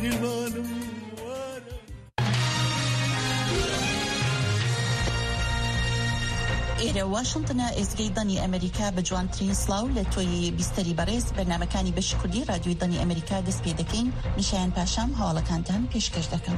ئێرە واشنتنە ئێزگەی دەنی ئەمریکا بە جوانترین سلااو لە تۆی بیستەری بەڕێز بەرنامەکانی بەشی کوردی رادیۆی دەنی ئەمریکا دەست پێ دەکەین. نیشایان پاشام هەواڵەکانتان پێشکەش دەکەم.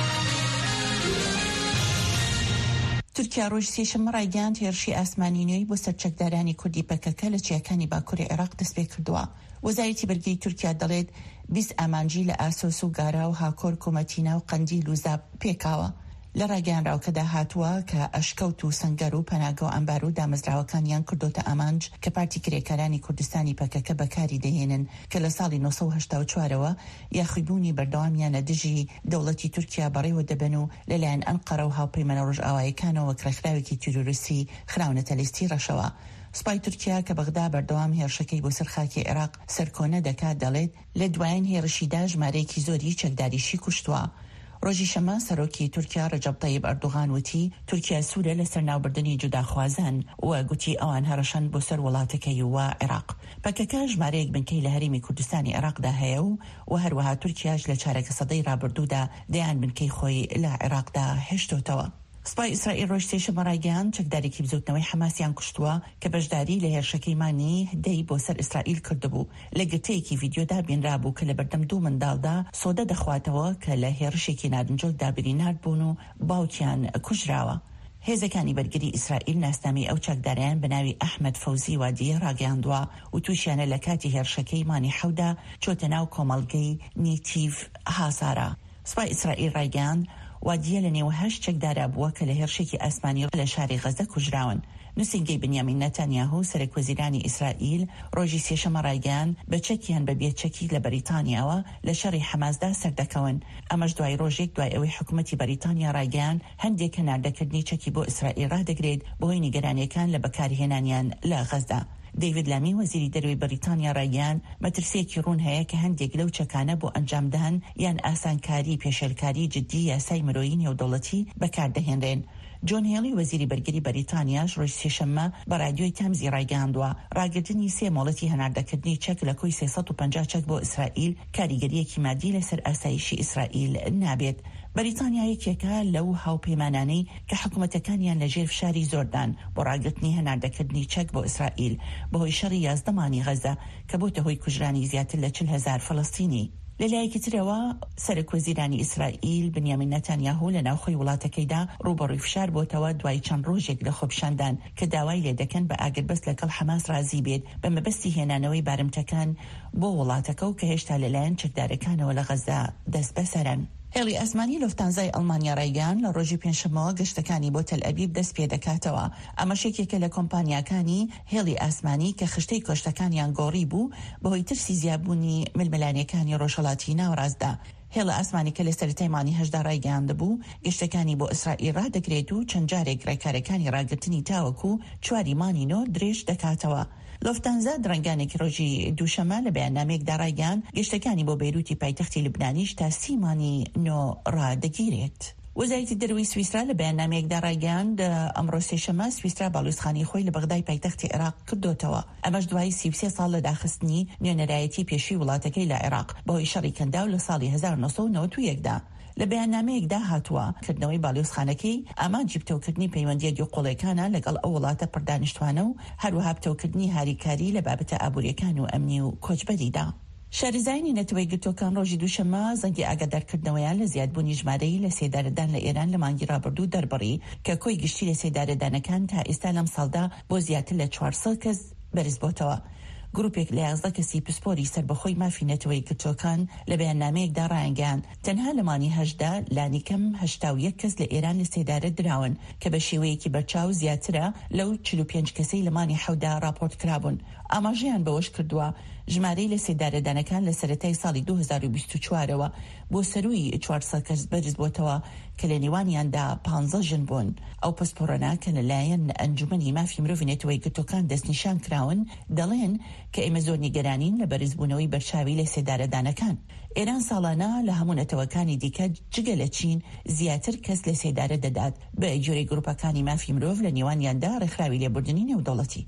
تورکیا ڕۆژ سێشەممە ڕایگەاند هێرشی ئاسمانینەوەی بۆ سەرچەکدارانی کوردی پەکەکە لە چیاکانی باکووری عێراق دەست پێ کردووە. وەزارەتی بەرگەی تورکیا دەڵێت 20 ئامانجی لە ئاسۆس و گارا و هاکۆر کۆمەتینە و قەندیل و زاب پێکاوە. لە ڕاگەیانراوکەدا هاتووە کە ئەشکەوت و سەنگەر و پەناگە و ئەمبار و دامەزراوەکانیان کردۆتە ئامانج کە پارتی کرێکارانی کوردستانی پەکەکە بەکاری دەهێنن کە لە ساڵی 1984ەوە یاخیبوونی بەردەوامیانە دژی دەوڵەتی تورکیا بەڕێوە دەبن و لەلایەن ئەنقەرە و هاوپەیمانە ڕۆژئاوایەکانەوە وەکرەخراوێکی تیرۆریستی خراونەتە لیستی ڕەشەوە. سوپای تورکیا کە بەغدا بەردەوام هێرشەکەی بۆ سەرخاکی عێراق سەرکۆنە دەکات دەڵێت لە دوایین هێرشیدا ژمارەیەکی زۆری چەکداریشی کوشتووە. ڕۆژی شەمە سەرۆکی تورکیا ڕەجەب تەیب ئەردوغان وتی تورکیا سوورە لەسەر ناوبردنی جوداخوازان و گوتی ئەوان هەڕەشەن بۆ سەر وڵاتەکەی و عێراق. پەکەکە ژمارەیەک بنکەی لە هەرێمی کوردستانی عێراقدا هەیە و هەروەها تورکیاش لە چارەکە سەدەی ڕابردوودا دەیان بنکەی خۆی لە عێراقدا هێشتۆتەوە. سوپای ئیسرائیل ڕۆژ سێشەممە ڕایگەیاند چەکدارێکی بزوتنەوەی حەماسیان کوشتووە کە بەشداری لە هێرشەکەی مانی دەی بۆ سەر ئیسرائیل کردبوو. لە گرتەیەکی ڤیدیۆدا بینرابوو کە لە بەردەم 2 منداڵدا سۆدە دەخواتەوە کە لە هێرشێکی نادنجۆکدا بریندار بوون و باوکیان کوژراوە. هێزەکانی بەرگری ئیسرائیل ناسنامی ئەو چەکدارەیان بە ناوی ئەحمەد فەوزی وادیە ڕاگەیاندووە و تووشیانە لە کاتی هێرشەکەی مانی حەودا چۆتە ناو کۆمەڵگەی نیتیڤ هاسارا. سوپای ئیسرائیل ڕایگەیاند وادیە لە نێوە 8 چەکدارا بووە کە لە هێرشێکی ئاسمانی لە شاری غەزە کوژراون. نووسینگەی بنیامین نەتانیاهو سەرۆکوەزیرانی ئیسرائیل ڕۆژی سێشەممە ڕایگەیاند بە چەکیان بە بێچەکی لە بەریتانیاوە لە شەڕی حەماسدا سەردەکەون. ئەمەش دوای ڕۆژێک دوای ئەوەی حکوومەتی بەریتانیا ڕایگەیاند هەندێک هەناردەکردنی چەکی بۆ ئیسرائیل ڕادەگرێت بۆی نیگەرانیەکان لە بەکارهێنانیان لە غەزدا. دیوید لامی وەزیری دەروی بەریتانیا ڕایگەیاند مەترسیەکی ڕوون هەیە کە هەندێک لەو چەکانە بۆ ئەنجامدان یان ئاسانکاری پێشێلکاری جدی یاسای مرۆیی نێودەوڵەتی بەکاردەهێنرێن. جۆن هێڵی وەزیری بەرگری بەریتانیاش ڕۆژ سێشەممە بە رادیۆی تامزی ڕایگەاندووە ڕاگررتنی 3 مۆڵەتی هەناردەکردنی چەک لە کۆی 350 چەک بۆ ئیسرائیل کاریگەریەکی مادی لەسەر ئاسایشی ئیسرائیل نابێت. بەریتانیا یەکێکە لەو هاوپەیمانانەی کە حکوومەتەکانیان لەژێر فشاری زۆردان بۆ ڕاگررتنی هەناردەکردنی چەک بۆ ئیسرائیل بەهۆی شەڕی 11 غەزە کە بۆتە هۆی کوژرانی زیاتر لە 40,000 فەڵەستینی. لەلایەکی ترەوە سەرۆکوەزیرانی ئیسرائیل بنیامین نەتانیاهو لە ناوخۆی وڵاتەکەیدا ڕوبەڕووی فشار بۆتەوە دوای چەند ڕۆژێک لە خۆپیشاندان کە داوای لێ دەکەن بە ئاگربەست لەگەڵ حەماس رازی بێت بە مەبەستی هێنانەوەی بارمتەکان بۆ وڵاتەکە و کە هێشتا لەلایەن چەکدارەکانەوە لە غەزە دەست بەسەرن. هێڵی ئەسمانی لوفتانزای ئەڵمانیا ڕایگەیاند لە ڕۆژی پێنجشەممەوە گەشتەکانی بۆ تەل ئەبیب دەست پێ دەکاتەوە. ئەمەش یەکێکە لە کۆمپانیاکانی هێڵی ئاسمانی کە خشتەی کۆشتەکانیان گۆڕی بوو بەهۆی ترسی زیابوونی ململانیەکانی ڕۆژهەڵاتی ناوڕاستدا. هێڵە ئاسمانی کە لە سەرەتای مانی هەژدا ڕایگەیاند بوو گەشتەکانی بۆ ئیسرائیل ڕادەگرێت و چەند جارێک ڕێکارەکانی ڕاگررتنی تاوەکو 4 مانی نۆ درێژ دەکاتەوە. لوفتانزا درەنگانێکی ڕۆژی دووشەمە لە بەیاننامەیەکدا ڕایگەیاند گەشتەکانی بۆ بەیروتی پایتەختی لوبنانیش تا 30 مانی نۆ ڕادەگیرێت. وەزارەتی دەروی سویسرا لە بەیاننامەیەکدا ڕایگەیاند ئەمڕۆ سێشەممە سویسرا باڵوێزخانەی خۆی لە بەغدای پایتەختی عێراق کردوتەوە. ئەمەش دوای 33 ساڵ لە داخستنی نوێنەرایەتی پێشووی وڵاتەکەی لە عێراق بەهۆی شەڕی کەندا و لە ساڵی 1991دا. لە بەیاننامەیەکدا هاتووە کردنەوەی باڵوێزخانەکەی ئامانجی پتەوکردنی پەیوەندیە گوێقۆڵیەکانە لەگەڵ ئەو وڵاتە پڕدانیشتوانە و هەروەها پتەوکردنی هاریکاری لە بابەتە ئابوووریەکان و ئەمنی و کۆچبەریدا. شارەزایانی نەتەوەی گرتوەکان ڕۆژی دووشەممە زەنگی ئاگادارکردنەوەیان لە زیادبوونی ژمارەی لە سێدارەدان لە ئێران لە مانگی ڕابردوو دەربڕی کە کۆی گشتی لە سێدارەدانەکان تا ئێستا لەم ساڵدا بۆ زیاتر لە 400 کەس بەرز بۆتەوە. گروپێک لە 11 کەسی پسپۆری سربەخۆی مافی نەتەوەی گرتوەکان لە بەیاننامەیەکدا ڕایگەیاند تەنها لە مانی هەژدا لانیکەم 81 کەس لە ئێران لە سێدارە دراون کە بە شێوەیەکی بەرچاو زیاترە لەو 45 کەسەی لە مانی حەودا راپۆرت کرابوون. ئاماژەیان بەوەش کردووە ژمارەی لە سێدارەدانەکان لە سەرەتای ساڵی 2024ەوە بۆ سەروی 400 کەس بەرز بۆتەوە کە لە نێوانیاندا 15 ژن بوون. ئەو پسپۆرانە کە لەلایەن ئەنجومەنی مافی مرۆڤی نەتەوەی گرتوەکان دەستنیشان کراون دەڵێن کە ئێمە زۆر نیگەرانین لە بەرزبوونەوەی بەرچاوی لە سێدارەدانەکان. ئێران ساڵانە لە هەموو نەتەوەکانی دیکە جگە لە چین زیاتر کەس لە سێدارە دەدات بە جۆرەی گروپەکانی مافی مرۆڤ لە نێوانیاندا ڕێکخراوی لێبوردنی نێودەوڵەتی.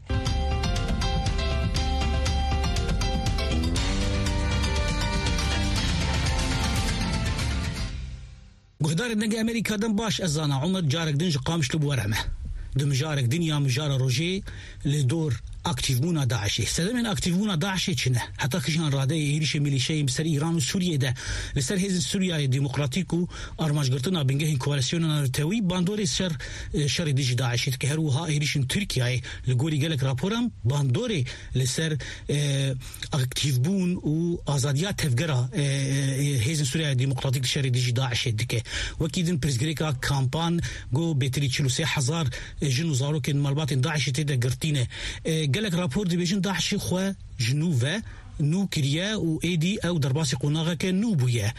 بخدار النجا أمريكا دم باش أزانا عمر جارك دنج قامش لبورمه دم جارك دنيا مجار روجي لدور اكتیفبونا داعشی سدمن اکتیفبونا داعشی چنه حتی کشان راده ایریش میلیشیای بسر ایران و سوریه ده لسر هیز سوریه دموکراتیک و ارماجگرتنا بنگه کوالسیون نرتوی باندور شر دیجی داعشی که هروها ایریشن ترکیه لگوری گلک راپورم باندور لسر اکتیفبون و آزادیات تفگرا هیز سوریه دموکراتیک شر دیجی داعشی دکه وکیدن پرزگریکا کامپان گو بتری 43000 جنو زاروک مالبات داعشی تده گرتینه قالك رابور دي بيجن داعشي خوا جنوبه نو كريا و ايدي او درباسي قناغا كان نوبويا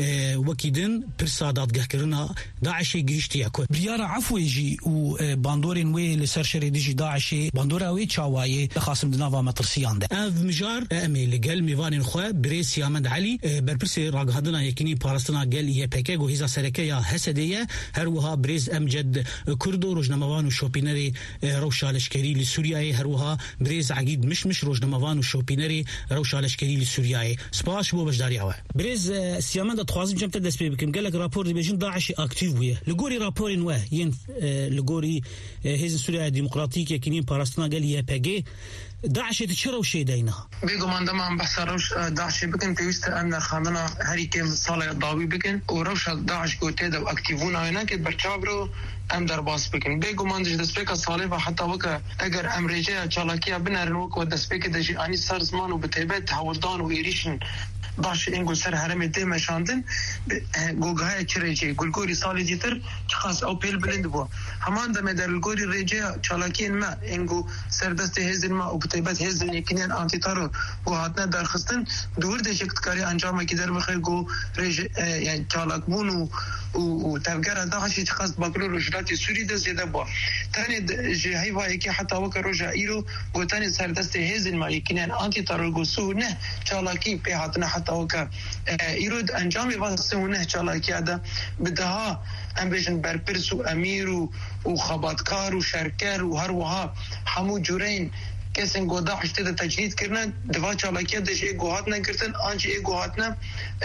وكيدن برسادات قهكرنا داعشي قيشتيا كو بريارة عفو يجي و باندورين وي لسر شري ديجي داعشي باندورا وي تشاواي خاصم دنافا مطرسيان ده اف مجار امي لقل ميفانين خوا بريس يامد علي بربرسي راق هدنا يكيني بارستنا قل يبكي و هيزا سركيا هسدية هروها بريز امجد كردو روجنموان و شوبينري روشا لشكري لسوريا هروها بريز عقيد مش روجنموان و شوبينري روشا لشكري لسوريا سباش بو بجداري اوه بريز سيامان دا تخوازم جمتا دس بيبكم قالك رابور دي بيجن داعشي اكتيف ويا لغوري رابورين واه ين لغوري هيزن سوريا ديمقراطيك يكينين باراستنا قال يا باقي داعشي تشرو شي دينها بيقو ماندما عم بحثروش داعشي بكن بيوست امنا خاننا هاري كيم صالة ضاوي بكن وروش داعش قوتيدا واكتيفونا هناك برچابرو ام در باس بکن بگو من دسپیک سالی و حتی وقت اگر امریکا چالاکیا بنرن وقت دسپیک دجی آنی سر زمان و بتیبت حولدان و ایریشن باش اینگو سر حرم دیم شاندن گوگهای چریجی گلگوری سالی دیتر خاص او پیل بلند بو همان دم در گلگوری ریجا چالاکین ما اینگو سر دست هزن ما و بتیبت هزن یکینین آنتی تارو و هاتنا در خستن دور دشکت کاری انجام کی در بخیر گو ریج یعنی چالاک بون و تفکر داعش خاص باکلو رجلات سوری ده زیاده با تانی جهی وای که حتی وقت رجا ایرو گوتانی سر دست هزن ما یکینین آنتی تارو گو سو نه چالاکی به هاتنا حتی وقت ایرود انجام واسه نه چالاکی ده بدها ام بیشن برپرس و امیر و خباتکار و شرکر و هر وها همو جورین کسین گو داعش تده تجنید کردن دفاع چالاکیه دش ای گوهات نکردن آنچه ای گوهات نه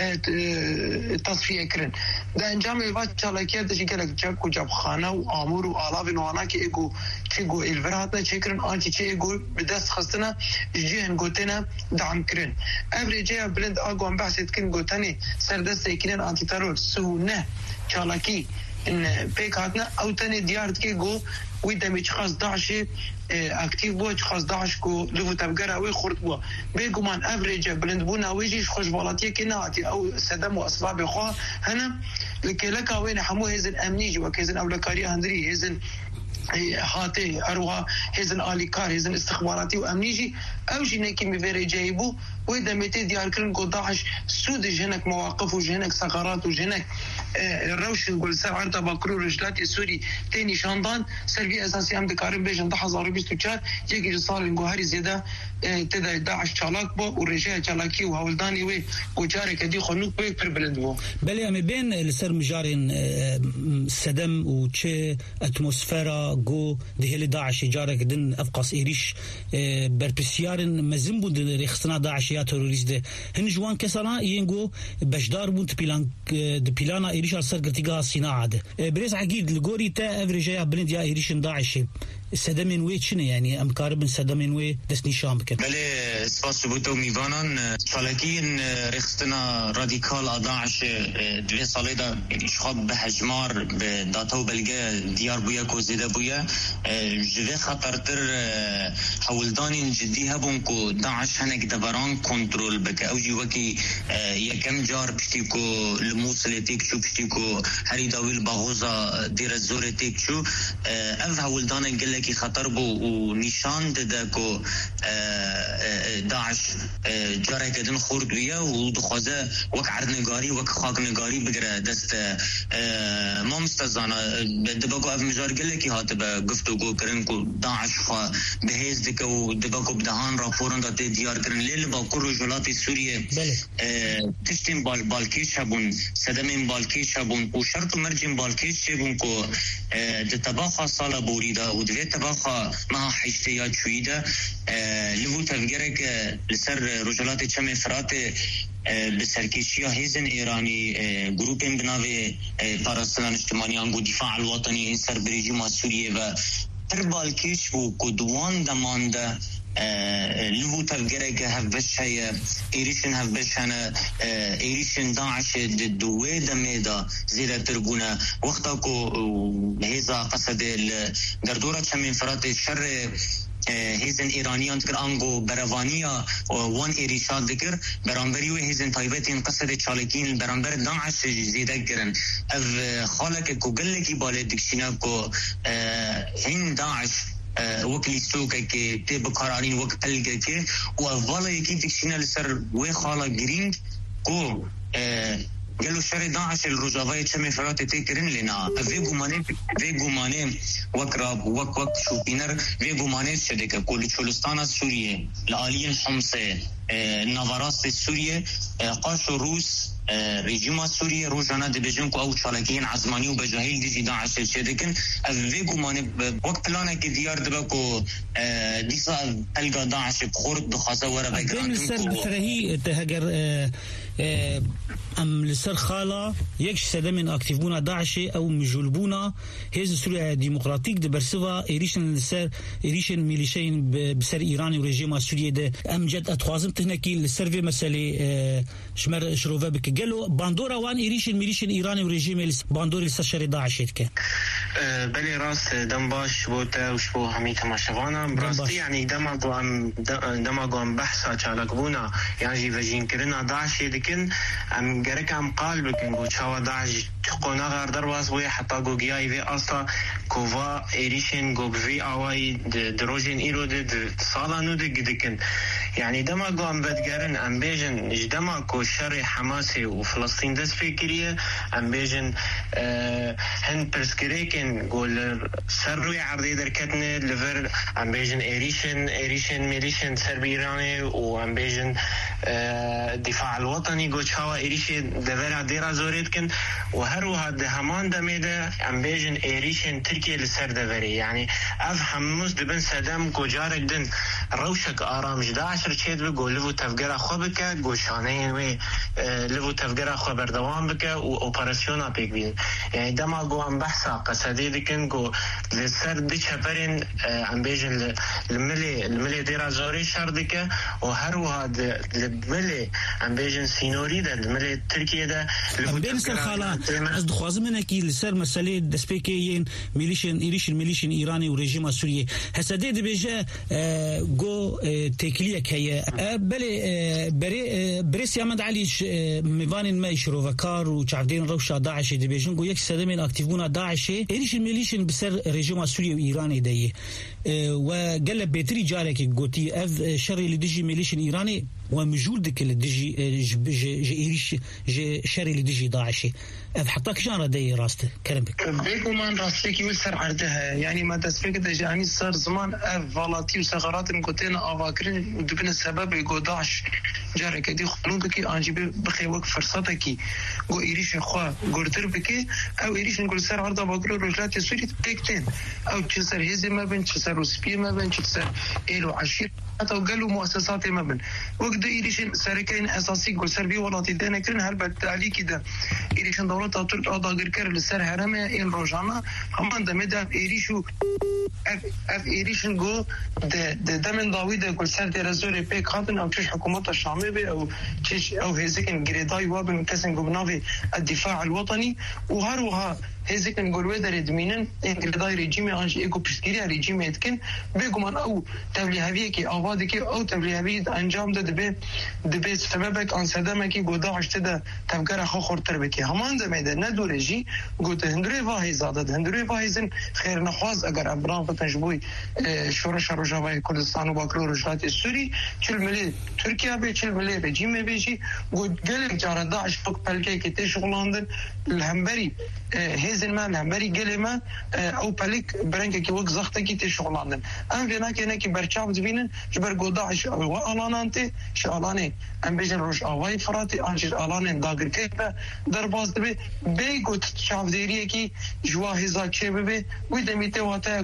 تصفیه کردن ده انجام دفاع چالاکیه دش گلک جب و جب خانه و آمور و آلاف نوانا که ای گو چه گو الورات نه چه کردن آنچه چه ای گو بدست خستنه جیهن گوتنه دعم کردن افری جیه بلند آگو هم بحثید کن گوتنی سردست ایکنن آنتی ترور سو نه چالاکی ان پیک هاتنا او تنی دیارت که گو وی دمی خاص داعشی اکتیو بو خاص داعش کو لو تبقرا وی خرط بو بيگو من افريج بلند بونا ويجيش خوش بالاتيه كناتي او سدم واسباب خو هنا لك وين حمو هزن امنيجي وكيزن اولكاري هندري هزن هاتي اروها هزن اليكار هزن استخباراتي وامنيجي او جينيكي ميفيري جايبو وإذا متى ديار كرن قو داعش سود جهنك مواقف وجهنك ثغرات وجهنك الروش نقول سبعة تبكرو رجلات السوري تاني شاندان سلبي أساسي أم دكارين بيجن دحى زارو بيستو تشار يجي رسال نقول هاري زيادة تدا داعش چالاك بو ورجال چالاكي وهولداني وي وجارك دي خنوك بو يكبر بلند بو بلي أمي بين السر مجارين سدم وچه اتموسفيرا قو دهلي داعش جارك دن أفقاس إيريش بربسيارن مزنبو دن ريخستنا داعش تروریست هن جوان کسانا ينگو بشدار بون دپیلانا ایریش سر گرتیگاه سینا عاده بريز عقيد لغوري تا افريجا بلند يا ایریشن داعش سدمين وي چنه يعني ام قارب سدمين وي دسني شام بكن بله سپاس بوتو میوانان چالاکین رخصتنا رادیکال داعش دوی ساله دا اشخاب به حجمار به داتا و بلگه دیار بویا کوزیده بویا جوه خطرتر حولدان جدی هبون کو داعش هنک دبران کنترول بکه او جوکی یکم جار پشتی کو الموصل تیک چو پشتی کو هری داویل باغوزا دیر زور تیک چو اف حولدان گله کی خطر بو و نشان داده کو داعش جاره کدن خورد ویا و دخوازه وک عرضنگاری وک خاکنگاری بگره دست ما مستزانه دباکو اف مجار گله کی هاته به گفتگو کرن کو داعش خواه بهیز دکه و دباکو بدهان راپورن داده دیار کرن لیل با کرو جولات سوریه تشتین بالکیش هبون سدمین بالکیش هبون و شرط مرجین بالکیش هبون کو دتباخا سالا بوریده و دوی تباخا ما حیشته یا چویده لبو تفگره که لسر رجلات چم افرات بسركشيا هيزن إيراني جروبين بناوي بارستان اجتماعيان قو دفاع الوطني إنسر بريجيما سوريا و تربال كيش و قدوان دمانده لو تفجره که هفش هی ایریشن هفش هنه ایریشن داعش دوه دمیدا زیرا تربونه وقتا کو هیزا قصد در دوره چمین فرات شر هیزن ایرانیان تکر آنگو بروانیا وان ایریشاد دکر برانبری و هیزن تایبتین قصد چالکین برانبر داعش زیده کرن اف خالک کو گلکی باله دکشینا کو هین داعش وكلي سوكا كي تي بقرارين وك بلغا كي وفالا يكي تكشينا لسر وي خالا جرينج كو قالوا شري داعش الرجاوية شمي فرات تيكرين لنا فيقو ماني وكراب وك شوبينر فيقو ماني شدك كل شولستان السورية لآليين حمصة نافاراس السورية قاشو روس رژیم سوریه روزانه دبیجن کو او چالکین عزمانی و بجاهیل دیجی داعش شدکن اویگو مانه وقت پلانه که دیار دبا کو دیسا الگا داعش بخورد بخواسته وره بگران سر فرهی تهجر ام لسر خالا يكش سدمن اكتيفونا داعش او مجلبونا هيز سوريا ديمقراطيك دبرسوا ايريشن لسر ايريشن ميليشين بسر ايراني وريجيم سوريا ده امجد اتخوازم تهنكي لسر في مساله شمر شروفا بك قالوا باندورا وان ايريشن ميليشن ايراني وريجيم باندوري لسر داعش يتك بلي راس دمباش بوتا وشبو همي تماشفانا براستي يعني دماغو ام بحثا چالكبونا يعني جي فجين كرنا داعش يدكن ام گرک هم قال بکن گو چاوا داعش قونا غار درواز بوی حتی گو گیای وی اصلا کووا ایریشن گو بوی آوائی دروجین ایرو ده سالانو ده گدکن يعني دما گو ام بدگرن ام بیجن جدما کو شر حماسي و فلسطين دست فکریه ام بیجن هن پرسکریکن گو سر روی عرضی درکتنه لفر ام بیجن ایریشن میلیشن سر بیرانه و ام بیجن دفاع الوطني گو چاوا ایریشن دورا دیرا زورید کن و هر وهاد همان دمیده ام بیجن ایریشن ترکیه لسر دوری يعني اف هموز دبن سدام گو جارک دن روشک آرام جداعش رچید بگو لفو تفگر خو بکه گو شانه وی لفو تفگر خو بردوام بکه و اپراسیونا پیک بین يعني دما گو ام بحثا قصدی دکن گو لسر دی چپرین ام بیجن الملی دیرا زوری شر دکه و هر وهاد الملی ام بیجن سینوری ده الملی ترکیه ده بين سر خالا از دخوازم انكي لسر مساله دسبيكيين ميليشن ايراني وريجيم سوريا هسدي دبيجا جو تكليه كي بلي بريس يامد علي ميفان ما يشرو فكار وشعبدين روشا داعش دبيجن جو يك سدمين اكتيفونا داعش ميليشن بسر ريجيم سوريا وايراني دي وقلب بيتري جارك جوتي اف شر اللي ديجي ميليشن ايراني ومجودك اللي ديجي شري اللي ديجي داعشي حطاك شان ردي راسته كلامك بيكو مان راستيكي وسر عردها يعني ما تسفيك دجاني صار زمان فالاتي وثغرات مكوتينا افاكرين ودبن السبب يقول داعش جارك دي خلودك انجي بخي وقت فرصتك جو ايريش خو غورتر بك او ايريش نقول سر عرض باكرو رجلات سوري تكتين او تشسر هزي ما بين تشسر وسبي ما بين تشسر ايلو عشير حتى قالوا مؤسسات ما بين وقت ايريش سركين اساسي قول سربي ولاتي دنا كرن هل بالتالي كده ايريش دولة ترك اضاغر كر لسر هرمه ان روجانا همان دمدا ايريشو اف ايريشن جو د من داوود قول سر درزوري بيك خاطن او تش حكومه الشاميه او تش او هيزكن جريداي وابن كسن جبنافي الدفاع الوطني وهروها هيزكن قول ودر دمينن انجلداي ريجيمي انج ايكو بسكيريا ريجيمي يتكن بيغمان او تبليهابيكي اوادكي او تبليهابي انجام ده دبي سببك ان صدمكي غدا اشتدا تفكر اخو خورتر بكي همان دميده ندورجي قلت هندري فاهي زادت هندري فاهيزن خير نخواز اگر ابرام فتنجبوي شورش روجاوي كردستان وباكرو رجلات السوري چل ملي تركيا به چل ملي ريجيم بيجي قلت قال جار داعش فوق بلكي كي تشغلاندن الهمبري هيزن ما الهمبري قلما او بلك برنك كي وق زختكي تشغلاندن ام فينا كي برچاب دبينن جبر داعش او الانانتي شالاني ام بيجن روش اواي فراتي انجر الان داغر كيبه درباز دبي بيگوت چاوديري كي جوا هزا چه بي ودميته واتا گو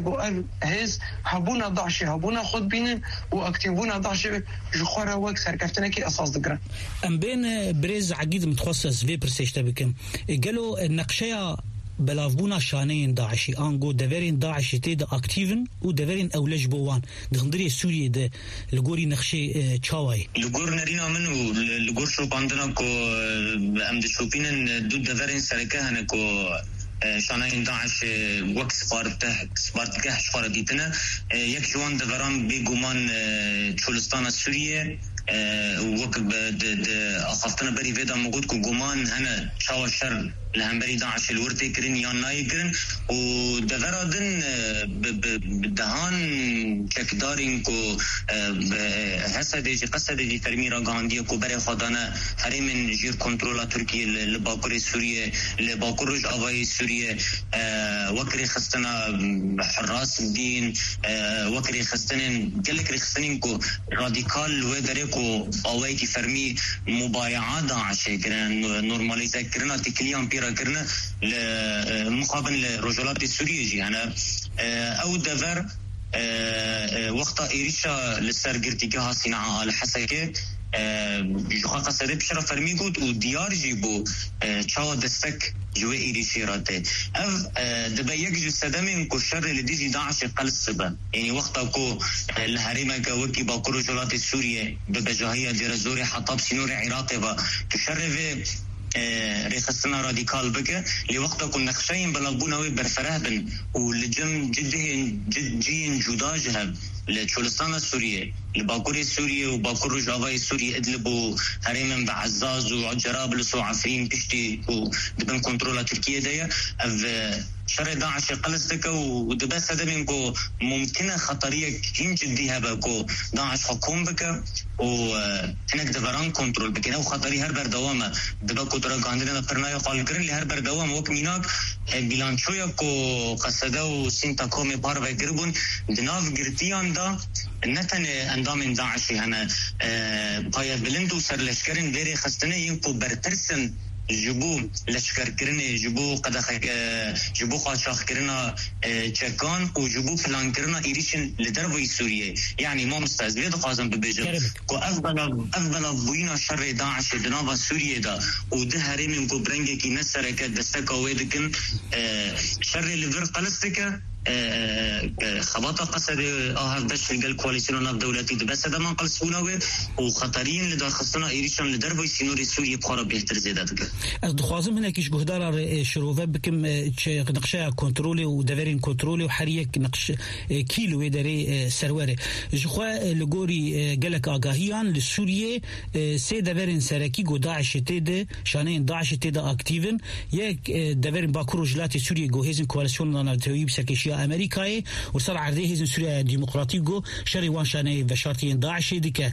هز هبونا داعش هبونا خود بينن واكتيفونا داعش جخوره وك سركفتنا كي اساس دغرا ام بين بريز عقيد متخصص في برسيشتا بكم قالوا النقشيه بلافبونا شانين داعشي انغو دفرين داعشي تيدا اكتيفن ودفرين اولج بوان دغندري سوريا ده لغوري نخشي تشاواي لغور نرينا منو لغور شو باندنا كو ام دشوبين دو دفرين سركه هنكو شانين داعش وقت سبارتك شفارة ديتنا يك جوان دفران بيقومان تشولستان السورية وقت أخفتنا بري فيدا موجود كو قومان هنا شاو الشر لهمبري داعش الورتي كرين يان ناي كرين ودفرادن بدهان كدارين كو حسدي قصدي فرمي راغاندي كو بري خدانا هري من جير كنترولا تركيا لباكوري سوريا لباكورج افاي سوريا وكري خستنا حراس الدين وكري خستنين قالك خستنين كو راديكال ودريكو اوايتي فرمي مبايعات داعش كرين نورماليزا كرنا تكليان بيرا كرنا مقابل رجلات السورية جي أنا أو دفر وقتا إيريشا للسرقرتيكها صناعة على حسكة جوخا سدب شرف فرمي قد وديار جيبو تشاو دستك جوه إيريشي راته أف دبا يكجو سدامين كو الشر اللي ديجي داعش قل السبا يعني وقتا كو الهريمة كوكي باكو رجلات السورية ببجاهية ديرزوري حطاب سينوري عراقي با تشرفه ريخستنا راديكال بك لوقت كنا خشين بلغبوناوي برفرهبن ولجم جدين جداجها لتشولستان السورية لباكوري السورية وباكور جافاي السورية ادلبوا هريمن بعزاز وجرابلس وعفرين بشتي ودبن كنترولا تركيا دايا شر داعش قلستك ودبا سدمينكو ممكنة خطرية كين جديها بكو داعش حكوم بك وهناك دبران كنترول بك نو خطري هر بردوامة دبا كترا عندنا قرنايا قال كرن لهر بردوامة وك ميناك بيلانشويا كو قصدا وسنتا كومي باربا قربون دناف قرتيان دا نتن اندام داعشي هنا بايا بلندو سر لشكرن بيري خستنه ينكو برترسن جبو لشکر کرنه جبو قدخ جبو خاشاخ کرنا چکان و جبو پلان کرنا ایریشن لدروی سوریه یعنی ما مستعد قازم ببیجم کو افضل بوینا شر داعش دنابا سوریه دا و ده هریم کو برنگه کی نسرکه دستکا ویدکن شر لفر قلستکه خبطة قصد هفدش الجل كواليسيون ناف دولتي بس هذا ما قلسونه وخطرين لدار خصنا إيريشان لدربي سينوري سوري بخارب بيهتر زيادتك. الدخوازم هنا كيش جهدار شروفة بكم نقشة كنترولي ودفرين كنترولي وحريك نقش كيلو يدري سرواري جخوا لجوري جلك آگاهيان لسوريا سي دفرين سركي جو داعش تيدا شانين داعش تيدا أكتيفن يك دفرين باكورو جلاتي سوريا جو هيزن كواليسيون ناف تويب سكيشيا أمريكاي وصار عرضه هزن سوريا ديمقراطية شري وانشاني وشارتين داعشي ديك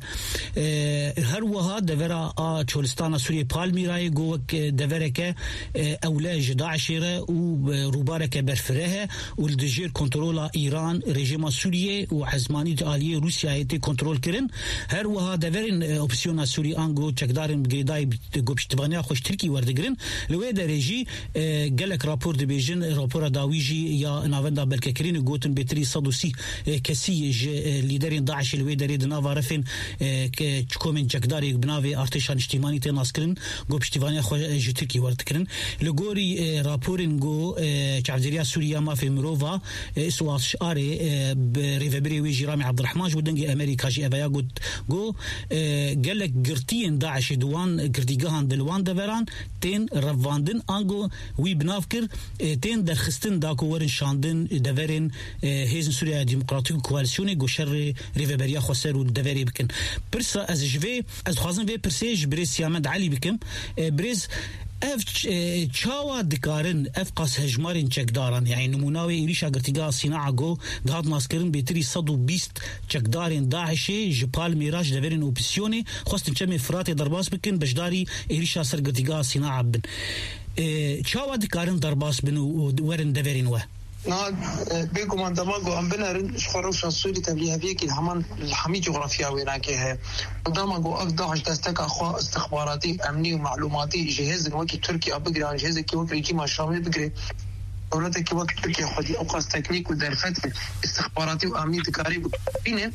هروها دفرا تشولستان سوريا بالميراي جوك دفرك أولاج داعشيرة وروبارك برفرها والدجير كنترولا إيران رجيم سوريا وعزماني آلية روسيا يتي كنترول كرن هروها دفرين أوبسيونا سوري أنجو تقدارن بجداي جوبش تبانيا خوش تركي وردقرن لوي درجي جالك رابور دبيجن رابور داويجي يا نافندا بالكرين جوتن بتري صدوسي كسي ليدرين داعش الوي دريد نافا رفن كومن جكداري بنافي ارتشان اجتماعي تناسكرن جوبش تبانيا خوش تركي وردقرن لغوري رابورين جو تعبدريا سوريا ما في مروفا سواش اري بريفبري ويجي رامي عبد الرحمن جودنجي امريكا جي افيا جو قالك جرتين داعش دوان جرديغان دلوان دبران تين رفاندن انجو وي بنافكر تين درخستن داكو ورن شاندن دفرين هيزن سوريا ديمقراطية كواليسيوني غوشر ريفبريا خسر والدفري بكن برسا از جوي از خازن في برسيج بريس يامد علي بكم بريز اف تشاوا دكارن اف قاس هجمارين چکدارن يعني نموناوي إيريشا قرتيقا صناعة جو دهات ناسكرن بيتري صدو بيست چکدارن داعشي جبال ميراج دفرين اوبسيوني خواستن چمي فراتي درباس بكن بجداري إيريشا سر قرتيقا صناعة بن تشاوا دكارن درباس بن ورن دفرين وه بيكم عند ماجو أم بنارن شخروش السوري تبليها فيك الحمان الحمي جغرافيا ويناكها قداماجو أقداش تستك أخوة استخباراتي أمني ومعلوماتي جهاز الوكي تركي أبقري عن جهاز كي وكي كي ما شامل بقري دولت که وقت ترکیه خودی اوقاس تکنیک و درفت استخباراتی و امنیت کاری بینه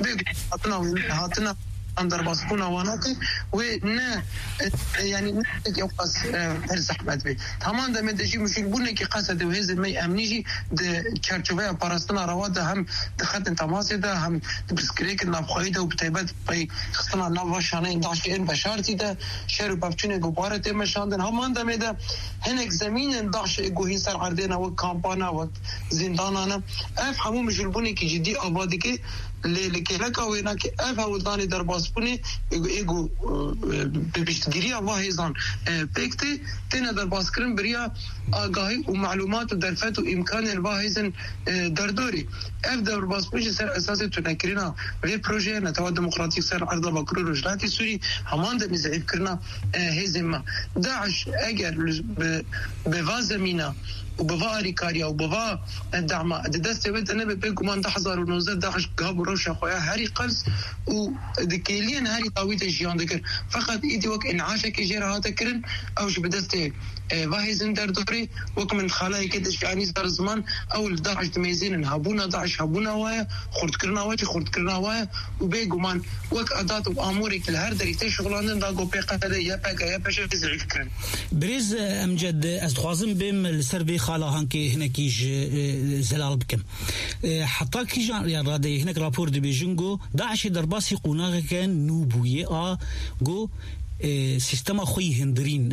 هاتنا اندر باسپون واناته و نه يعني يوقف هرس احمد بي تمام ده مدجي مشكل بونه كي قصد وهز مي امنيجي د چرچوبه پاراستنا رواده هم دخلت تماس ده هم بسكريك نابخايده وبتيبات باي خصنا نواشانه داشين بشارتي ده شهر بابچونه گوبارته مشاندن هم ده مده هنك زمين داش گوهي سر عردنا و كامبانا و زندانانا اف همو مشكل بونه كي جدي آبادي كي لكلك وينا كي اف وداني در باسپونه ايگو بيشتگيري واهزان بيكتي تنا در باسكرين بريا آگاهی و معلومات و درفت و امکان الواهزن دردوري اف در باسپونه سر اساس تنكرنا و پروژه نتوا ديمقراطيك سر عرض باكرو رجلاتي سوري همان ده مزعب كرنا هزم داعش اگر بوازمينا وبوا ريكاريا وبوا الدعم دست بنت انا بكمان 2019 داعش قاب روش اخويا هاري قلس ودكيلين هاري طاويت جيان ذكر فقط ايدي وك انعاشك جرا هاتكرن او ش بدست واهزن دردوري وك من خلايا كدش يعني صار زمان او داعش تميزين هابونا داعش هابونا وايا خرد كرنا وايا وبيغمان وك ادات وامورك الهردري تي شغلان دا جو بيقه يا باكا يا باش فكرن بريز امجد استخوازم بم السربي خالا هنكي هناكيج زلال بكم حتى كي جان رادي هناك رابور دي بيجنغو داعش درباسي قناغ كان نوبويه جو سيستم خوي هندرين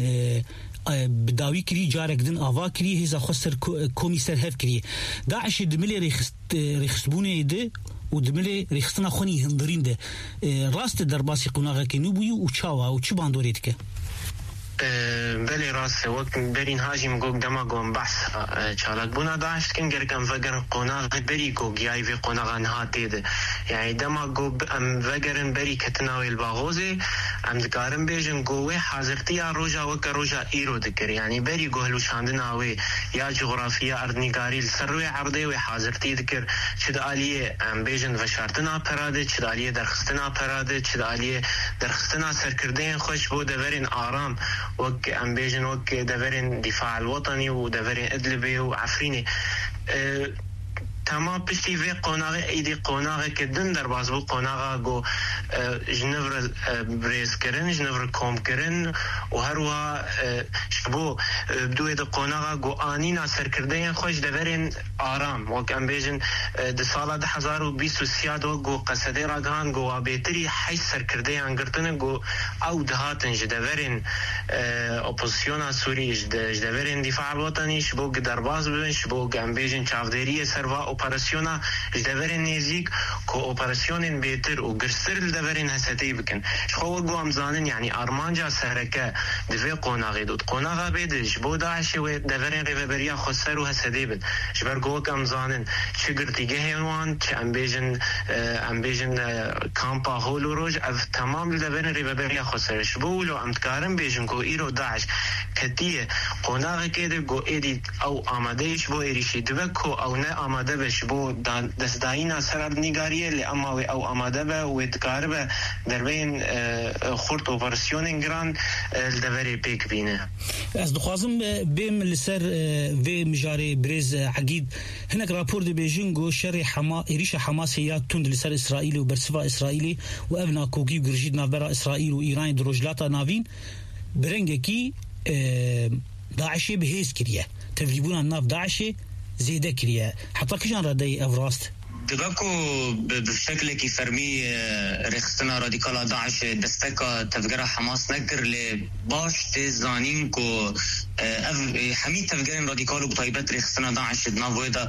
بداوي كري جارك دن آوا كري هزا خسر كوميسر هف كري داعش دملي ريخستبونه ده ودملي ريخستنا خوني هندرين ده راست درباسي قناغ كنوبويه وچاوا وچ باندوريتك بله راست وقت برین هاجم گوگ دما گم بحث چالک بونا داشت کن گرکم وگر قناغ بری گوگ یای وی قناغ نهاتی ده یعنی دما گوب ام وگرن بری کتناوی الباغوزه ام دکارم بیجن گوه حاضرتی روژا وک روژا ایرو دکر یعنی بری گوهلو شاندناوی یا جغرافیا اردنگاری السروی عرضه و حاضرتی دکر چد آلیه ام بیجن وشارتنا پراده چد آلیه درخستنا پراده چد آلیه درخستنا سرکردین خوش بود ورین آرام وك امبيجن وك دفرين دفاع الوطني ودفرين ادلبي وعفريني تمام بشتي في قناغي ايدي قناغي كدن در بازبو قناغا جو جنفر بريز كرن جنفر كوم كرن وهروا شبو بدو ايدي قناغا جو آنينا سركردين خوش دفرين آرام وك امبيجن دي سالة 2023 جو قصدي راقان جو بيتري حي سركردين انگرتن جو او دهاتن جدفرين اپوزيسيونا سوري جدفرين دفاع الوطني شبو در باز ببن شبو امبيجن چافديري سروا اپراسیونا جدورین نزیک کو اپراسیونین بهتر و گرستر لدورین هستی بکن شخو گو امزانن یعنی آرمانجا سهرکه دوی قناغی دود قناغا بیدش بود داعشی و دورین ریوبریا خسر و هستی بد شبر گو امزانن چه گرتیگه هنوان چه امبیجن کامپا هولو روج اف تمام لدورین ریوبریا خسر شبولو امتکارم بیجن کو ایرو داعش کتیه قناغی که ده گو ایدی او آمادهش بو ایریشی دوکو او نه آماده بش بو دستاینا سرد نگاریه لی اما او آماده به و ادکار در بین خورد اپراسیون گران الدوری پیک بینه از دخوازم بیم لسر و مجاری بریز عقید هناك رابور دي بيجينغو شر إريشة حماسيات تند لسر إسرائيل وبرسفا إسرائيلي وأبنا كوكي وجرجيد نافبرا إسرائيل وإيران دروجلاتا نافين برنجكي داعشي بهيز كريه تفليبونا الناف داعشي زيادة كريه حتى كيشان ردي أفراست دباكو بشكل كي فرمي رخصتنا راديكالا داعش دستكا تفجير حماس نكر لباش تزانين كو حميد تفجير راديكالو بطيبات رخصتنا داعش دنافويدا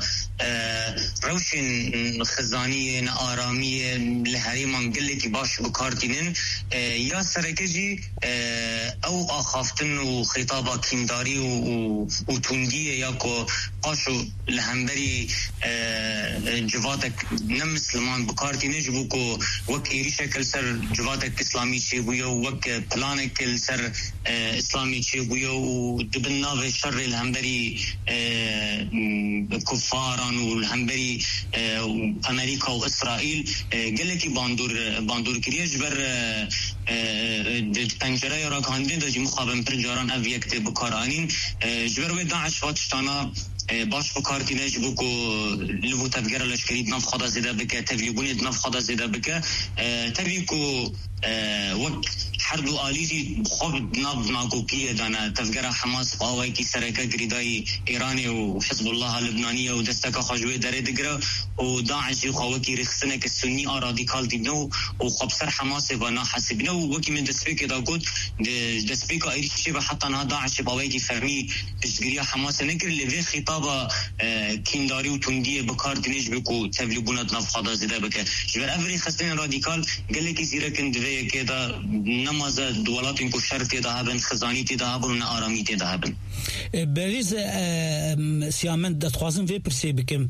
روشن خزانية آرامية لهريمان قلي كي باش بكارتينين يا سركجي او آخافتن وخطابة كيمداري وتوندية ياكو قاشو لهمبري جواتك نمسلمان بكارتي نجبو كو وك إيريشة كل سر جواتك إسلامي شيبويا وك بلانك كل سر إسلامي شيبويا ودبنا في شر الهمبري كفاران والهمبري أمريكا وإسرائيل قلكي باندور كريا جبر پنجره یارا کاندین داشتی مخابم پر جاران اویکت بکارانین جبر و داعش واتشتانا باش بکارتینج بکو لبو تفجر لشکری نف خدا زده بکه تفلیبونی نف خدا زده بکه تبیکو وقت حرب آلیجی خوب ناب ناکوکیه دانا تفجر حماس قاوی کی سرکه گریدای ایرانی و حزب الله لبنانی و دستک خجوی داره دگره و داعش خو کی رخصنه که سنی رادیکال دینو و خب سر حماس و نا حسبنه و کی من دسپیک دا گود دسپیک ایریشی به حتی نا داعش باوی کی فرمی تشگیری حماس نکر لی خطاب کینداری و تندی بکار دینج بکو تفلیبونات نف خدا زده بکه جبر افری خصن رادیکال گله کی زیرکن دوی که دا نماز دولاتین کو شرط دا هبن خزانی تی دا هبن آرامی تی دا هبن بریز سیامن دتخوازم وی پرسی بکم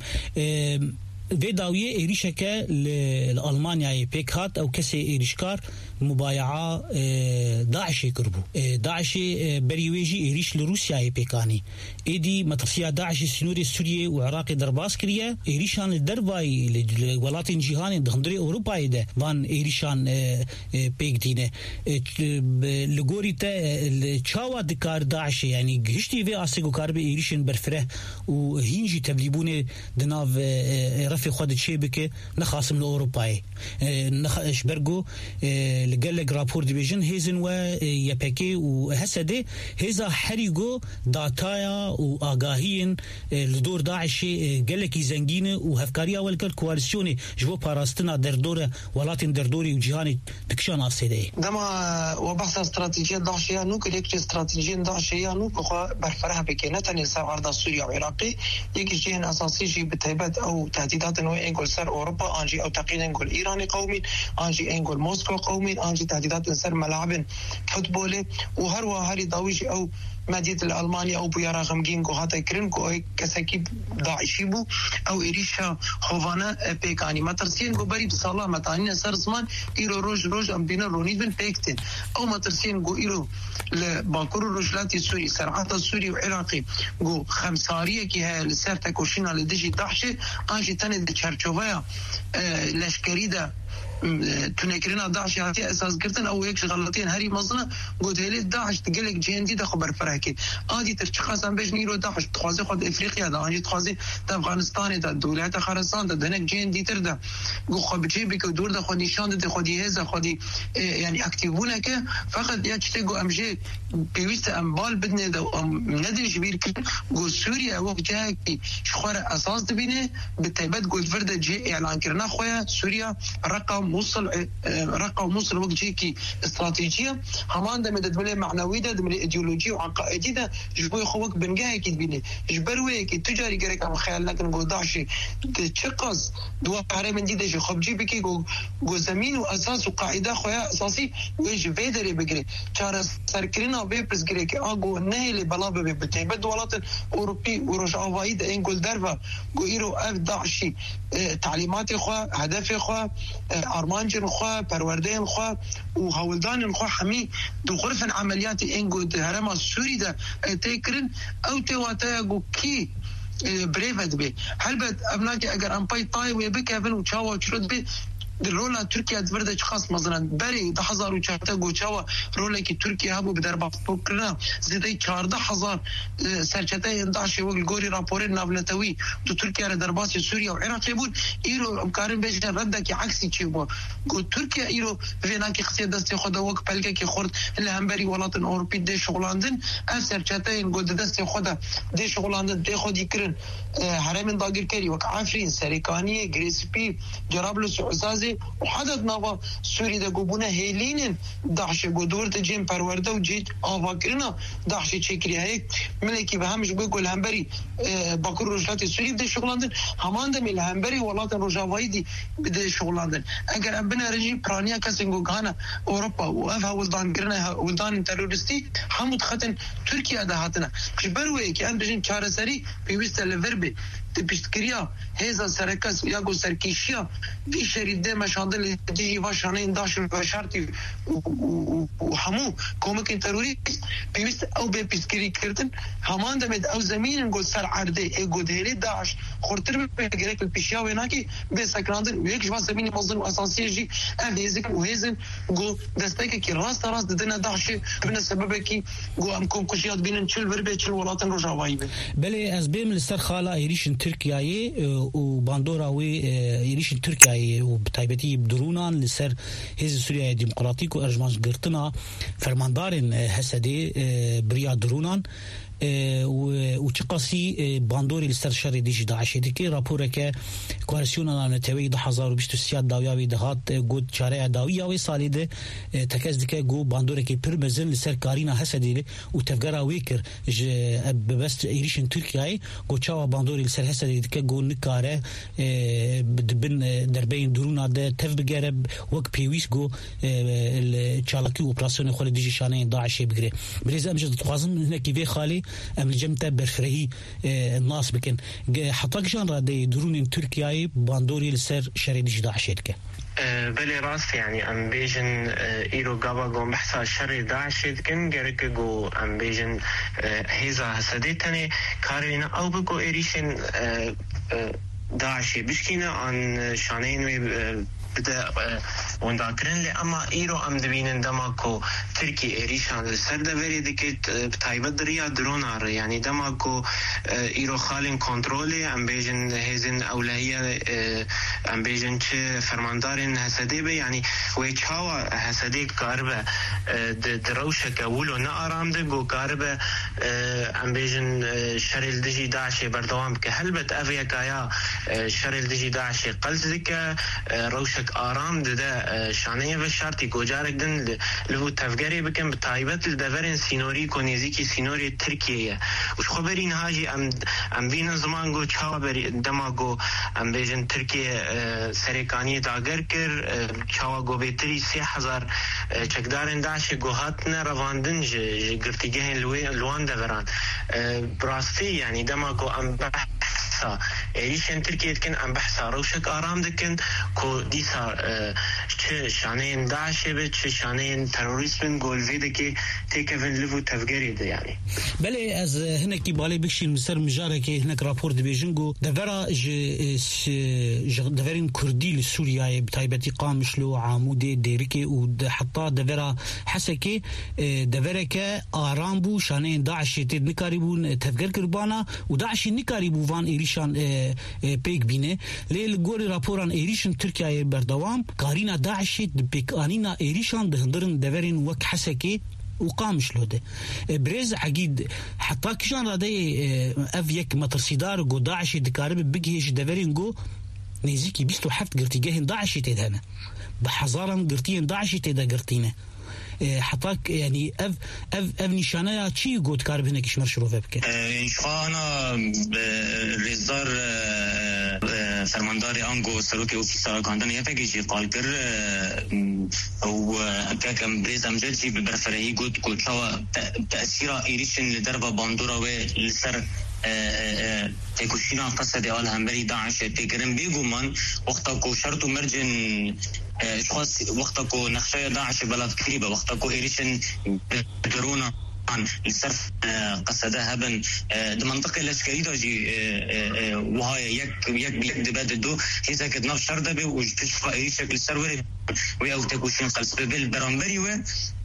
وی داویه ایریشکه لألمانیای پیک هات او کسی ایریشکار مبایعه داعشی کربو داعشی بریویجی ایریش لروسیای پیکانی ایدی مطرسیه داعشی سنوری سوریه و عراق درباس کریه ایریشان لدربای ولاتین جهان دخندری اوروپای ده وان ایریشان پیک دینه لگوری تا چاوا دکار داعشی یعنی گشتی وی آسیگو کاربه ایریشن برفره و هینجی تبلیبون دناو رفی خود چه بکه نخاسم لأوروپای نخشبرگو لقلق رابور ديفيجن هيزن و يبكي وهسده هيزا حريقو داتايا وآقاهين لدور داعش قلقي زنجينه وهفكاريا والكال كواليسيوني جبو باراستنا دردورة ولاتين دردوري وجهاني تكشان آسيده دما وبحث استراتيجية داعشية نوك ليك استراتيجية داعشية نوك برفرها بكي نتني سر عرض سوريا وعراقي يكي جهن أساسي جي بتهيبات أو تهديدات نوعي انقل سر أوروبا أنجي أو تقييد انقل إيراني قومي أنجي انقل موسكو قومي أنجي تهديدات سر ملاعب فوتبولي وهروا هاري داويجي أو مدينة الألمانيا أو بيارا غمجين كو هاتا كرنكو أي كساكي داعشي بو أو إريشا خوفانا بيكاني ما ترسين كو بريب صلاة متانين سر زمان إيرو روج أم بينا رونيد بن بيكتين أو ما ترسين كو إيرو لباكور الرجلات السوري سرعات السوري وعراقي كو خمسارية كي هاي لسر تاكوشينا لديجي داعشي أنجي تاني دي چرچوفايا لشكري دا تنكرنا داعش هاتي اساس قرتن او هيك غلطين هري مزنا قلت لي داعش تقلك جندي ده خبر فرهكي ادي ترخصن باش نيرو داعش تخازي خد افريقيا ده اني تخازي افغانستان ده دولت خرسان ده دنك جندي ترده قو خبجي بك دور ده خد نشان ده خدي هزا خدي يعني اكتيفونك فقط يا تشتغو امجي بيوست امبال بدنا ده ندري شبير قو سوريا وقت جاكي شخوره اساس تبينه بالتيبات قلت فرده جي اعلان كرنا خويا سوريا رقم وصل وقت جيكي استراتيجية همان ده مدد معنوي ده من ايديولوجي وعقائدي ده جبوي خوك بنجاي كي تبيني جبروي كي تجاري غيرك عم خيال لكن جو داعشي تشقص دوا حرام دي ده خب جيبي كي جو زمين واساس وقاعده خويا اساسي ويج فيدري بجري تشارس سركرينا بيبرز جريك اجو نهي بلابه بتيبد دولات اوروبي وروش اوفايد انقل دربا جو ايرو اف داعشي تعليمات خو هدف خو أرمانجن خوا پروردين خوا وهولدان خوا حمي دو غرف عمليات انجو هرم السوري ده تيكرن او تواتايا جو كي بريفت بي هلبت ابناكي اگر امباي طاي ويبكافن وشاوا وشرد بي رولا تركيا دبرده خاص مثلا بري 10004 گوچاوا رولا کی ترکیه هبو بدر بافکرنا زیدای 14000 سرچته داعش و گوری راپور ناولتوی تو ترکیه را درباس سوریا و عراق بود ایرو امکارن بهش رد کی عکسی چی بو گو ترکیه ایرو وینا کی خصیت دست خود وک پلکه کی خورد لهمبری ولات اوروپی ده شغلاندن اف سرچته گود دست خود ده شغلاندن ده خودی کرن حرم داگیر کری وک عفرین سریکانی گریسپی جرابلس عزازي وحدد نوا سوري ده قبونه هيلين داعش قدور تجين پرورده وجيت آواكرنا داعش چكري هيك ملكي بهمش بيقول همبري باكر رجلات السوري بده شغلاندن همان ده من همبري ولات الرجاوي دي بده شغلاندن اگر ابنا رجي برانيا كسنگو غانا اوروبا وافها ولدان قرنا ولدان تيرورستي حمود ختن تركيا ده هاتنا خبروي كي ان بجين چارسري بيوست لفربي تبشتكريا هذا سركس يا جو سركيشيا في شريد مشاندل تيجي واشانين داشر بشرتي وحمو كومكن تروريست بيست او بيسكري كردن همان دمد او زمين نقول سر عرضه ايجو ديري داعش خورتر بيجريك البيشيا ويناكي بسكراندن ويك جوا زمين مصدر اساسي جي اهيزك وهيزن جو دستك كي راست راست دنا داعش بنا سببك جو امكم كشيات بين تشل بربي ولاطن رجاوي بله از بیم لسر خالا ایریشن ترکیه و باندورا و ایریشن ترکیه و بتایبتی بدرونان لسر حزب سوریه دموکراتیک و ارجماج گرتنا فرماندارن حسدی بریا درونان و چقاسی باندوری لسر شر دیجی داعش دیگه راپوره که کوالسیون نتوی 2023 داویاوی دهات گود چاره داویاوی سالیده تکز دیگه گو باندوره که پرمزن لسر کارینا حسدی و تفگرا ویکر ببست ایریشن ترکیه گو چاوا باندوری لسر حسدی دیگه گو نکاره بن دربین درونا ده تف بگره وک پیویس گو چالاکی اپراسیون خود دیجی شانه داعش بگیره بریز امجد خوازم هنکی وی خالی ام الجمتا برفرهي الناس بكن حطاك جان رادي درون تركيا باندوري لسر شريد جدا شركه بلي راس يعني ام بيجن ايرو غابا جو محسا شر داعش كن غيرك جو ام بيجن هيزا حسدتني كارينا او بكو ايريشن داعش بشكينا عن شانين بدا ونداكرن لي اما ايرو ام دبين دماكو تركي ايريشان السرده بري ديكت بتايبد ريا درونار يعني دماكو ايرو خالين كنترولي ام بيجن هيزن اولهيه ام بيجن تش فرماندارن حسدي يعني ويچاوا حسدي كاربه دروشه كولو نارام دغو كاربه ام بيجن شرل دجي داعش بردوام كهلبت افيا كايا شرل دجي داعش قلزك روشه آرام ده شانه و شرطی گوجارک دن لهو تفگری بکن بتایبت لدورن سینوری کنیزی کی سینوری ترکیه وش خبرین هاجی ام بین زمان گو چاوا بری دماغو ام بیجن ترکیه سرکانی داگر کر چاوا گو بیتری 3000 چکدارن داعش گو هاتن رواندن گرتیگه لوان دوران براستی یعنی دماغو ام ایریشن ترکیه کن ام بحثا روشک آرام دکن کو دیسا چه شانه داعش به چه شانه تروریسم گولویده که تیکون لفو تفگری ده یعنی بله از هنکی بالی بکشین مصر مجاره که هنک راپور دبیجنگو دورا دورین کردی لسوریای بتایبتی قامشلو عاموده دیرکی و حتی دورا حسکی دورا که آرام بو شانه داعش تید نکاری بو تفگر کربانا و داعشی نکاری بو وان ایریشان پیک بینه لیل گوری راپوران ایریشن ترکیه بردوام کارینا داعشی پیک آنینا ایریشان دهندرن دورین وک حسکی وقامش له ده بريز عقيد حتى كشان رادي اف يك مترسيدار جو داعش دكارب بيجي دفرين جو نيزيكي بيستو حفت قرتيجهن داعش تدهنا بحزارن قرتين داعش تدا قرتينه حطاك يعني اف نشانه چی گوت کار بنه کشمر شروع بک انشاءنا رزدار فرماندار انگو سروک اوفیسال کاندن یفگی قال کر او کم بريز امجدی برفرهی گوت کوچا تاثیر ایریشن لدربه باندورا و لسر تكوشينا قصد اول همبري داعش تكرم بيجو من وقتكو شرط مرجن اشخاص وقتكو نخشايا داعش بلاد كريبه وقتكو ايريشن بدرونا الصرف قصدها هبن المنطقه العسكريه داجي وهاي يك دباد دو هيزا كد نفس شرده وتشفى اي شكل سروري ويا تكوشين قلب بالبرامبري و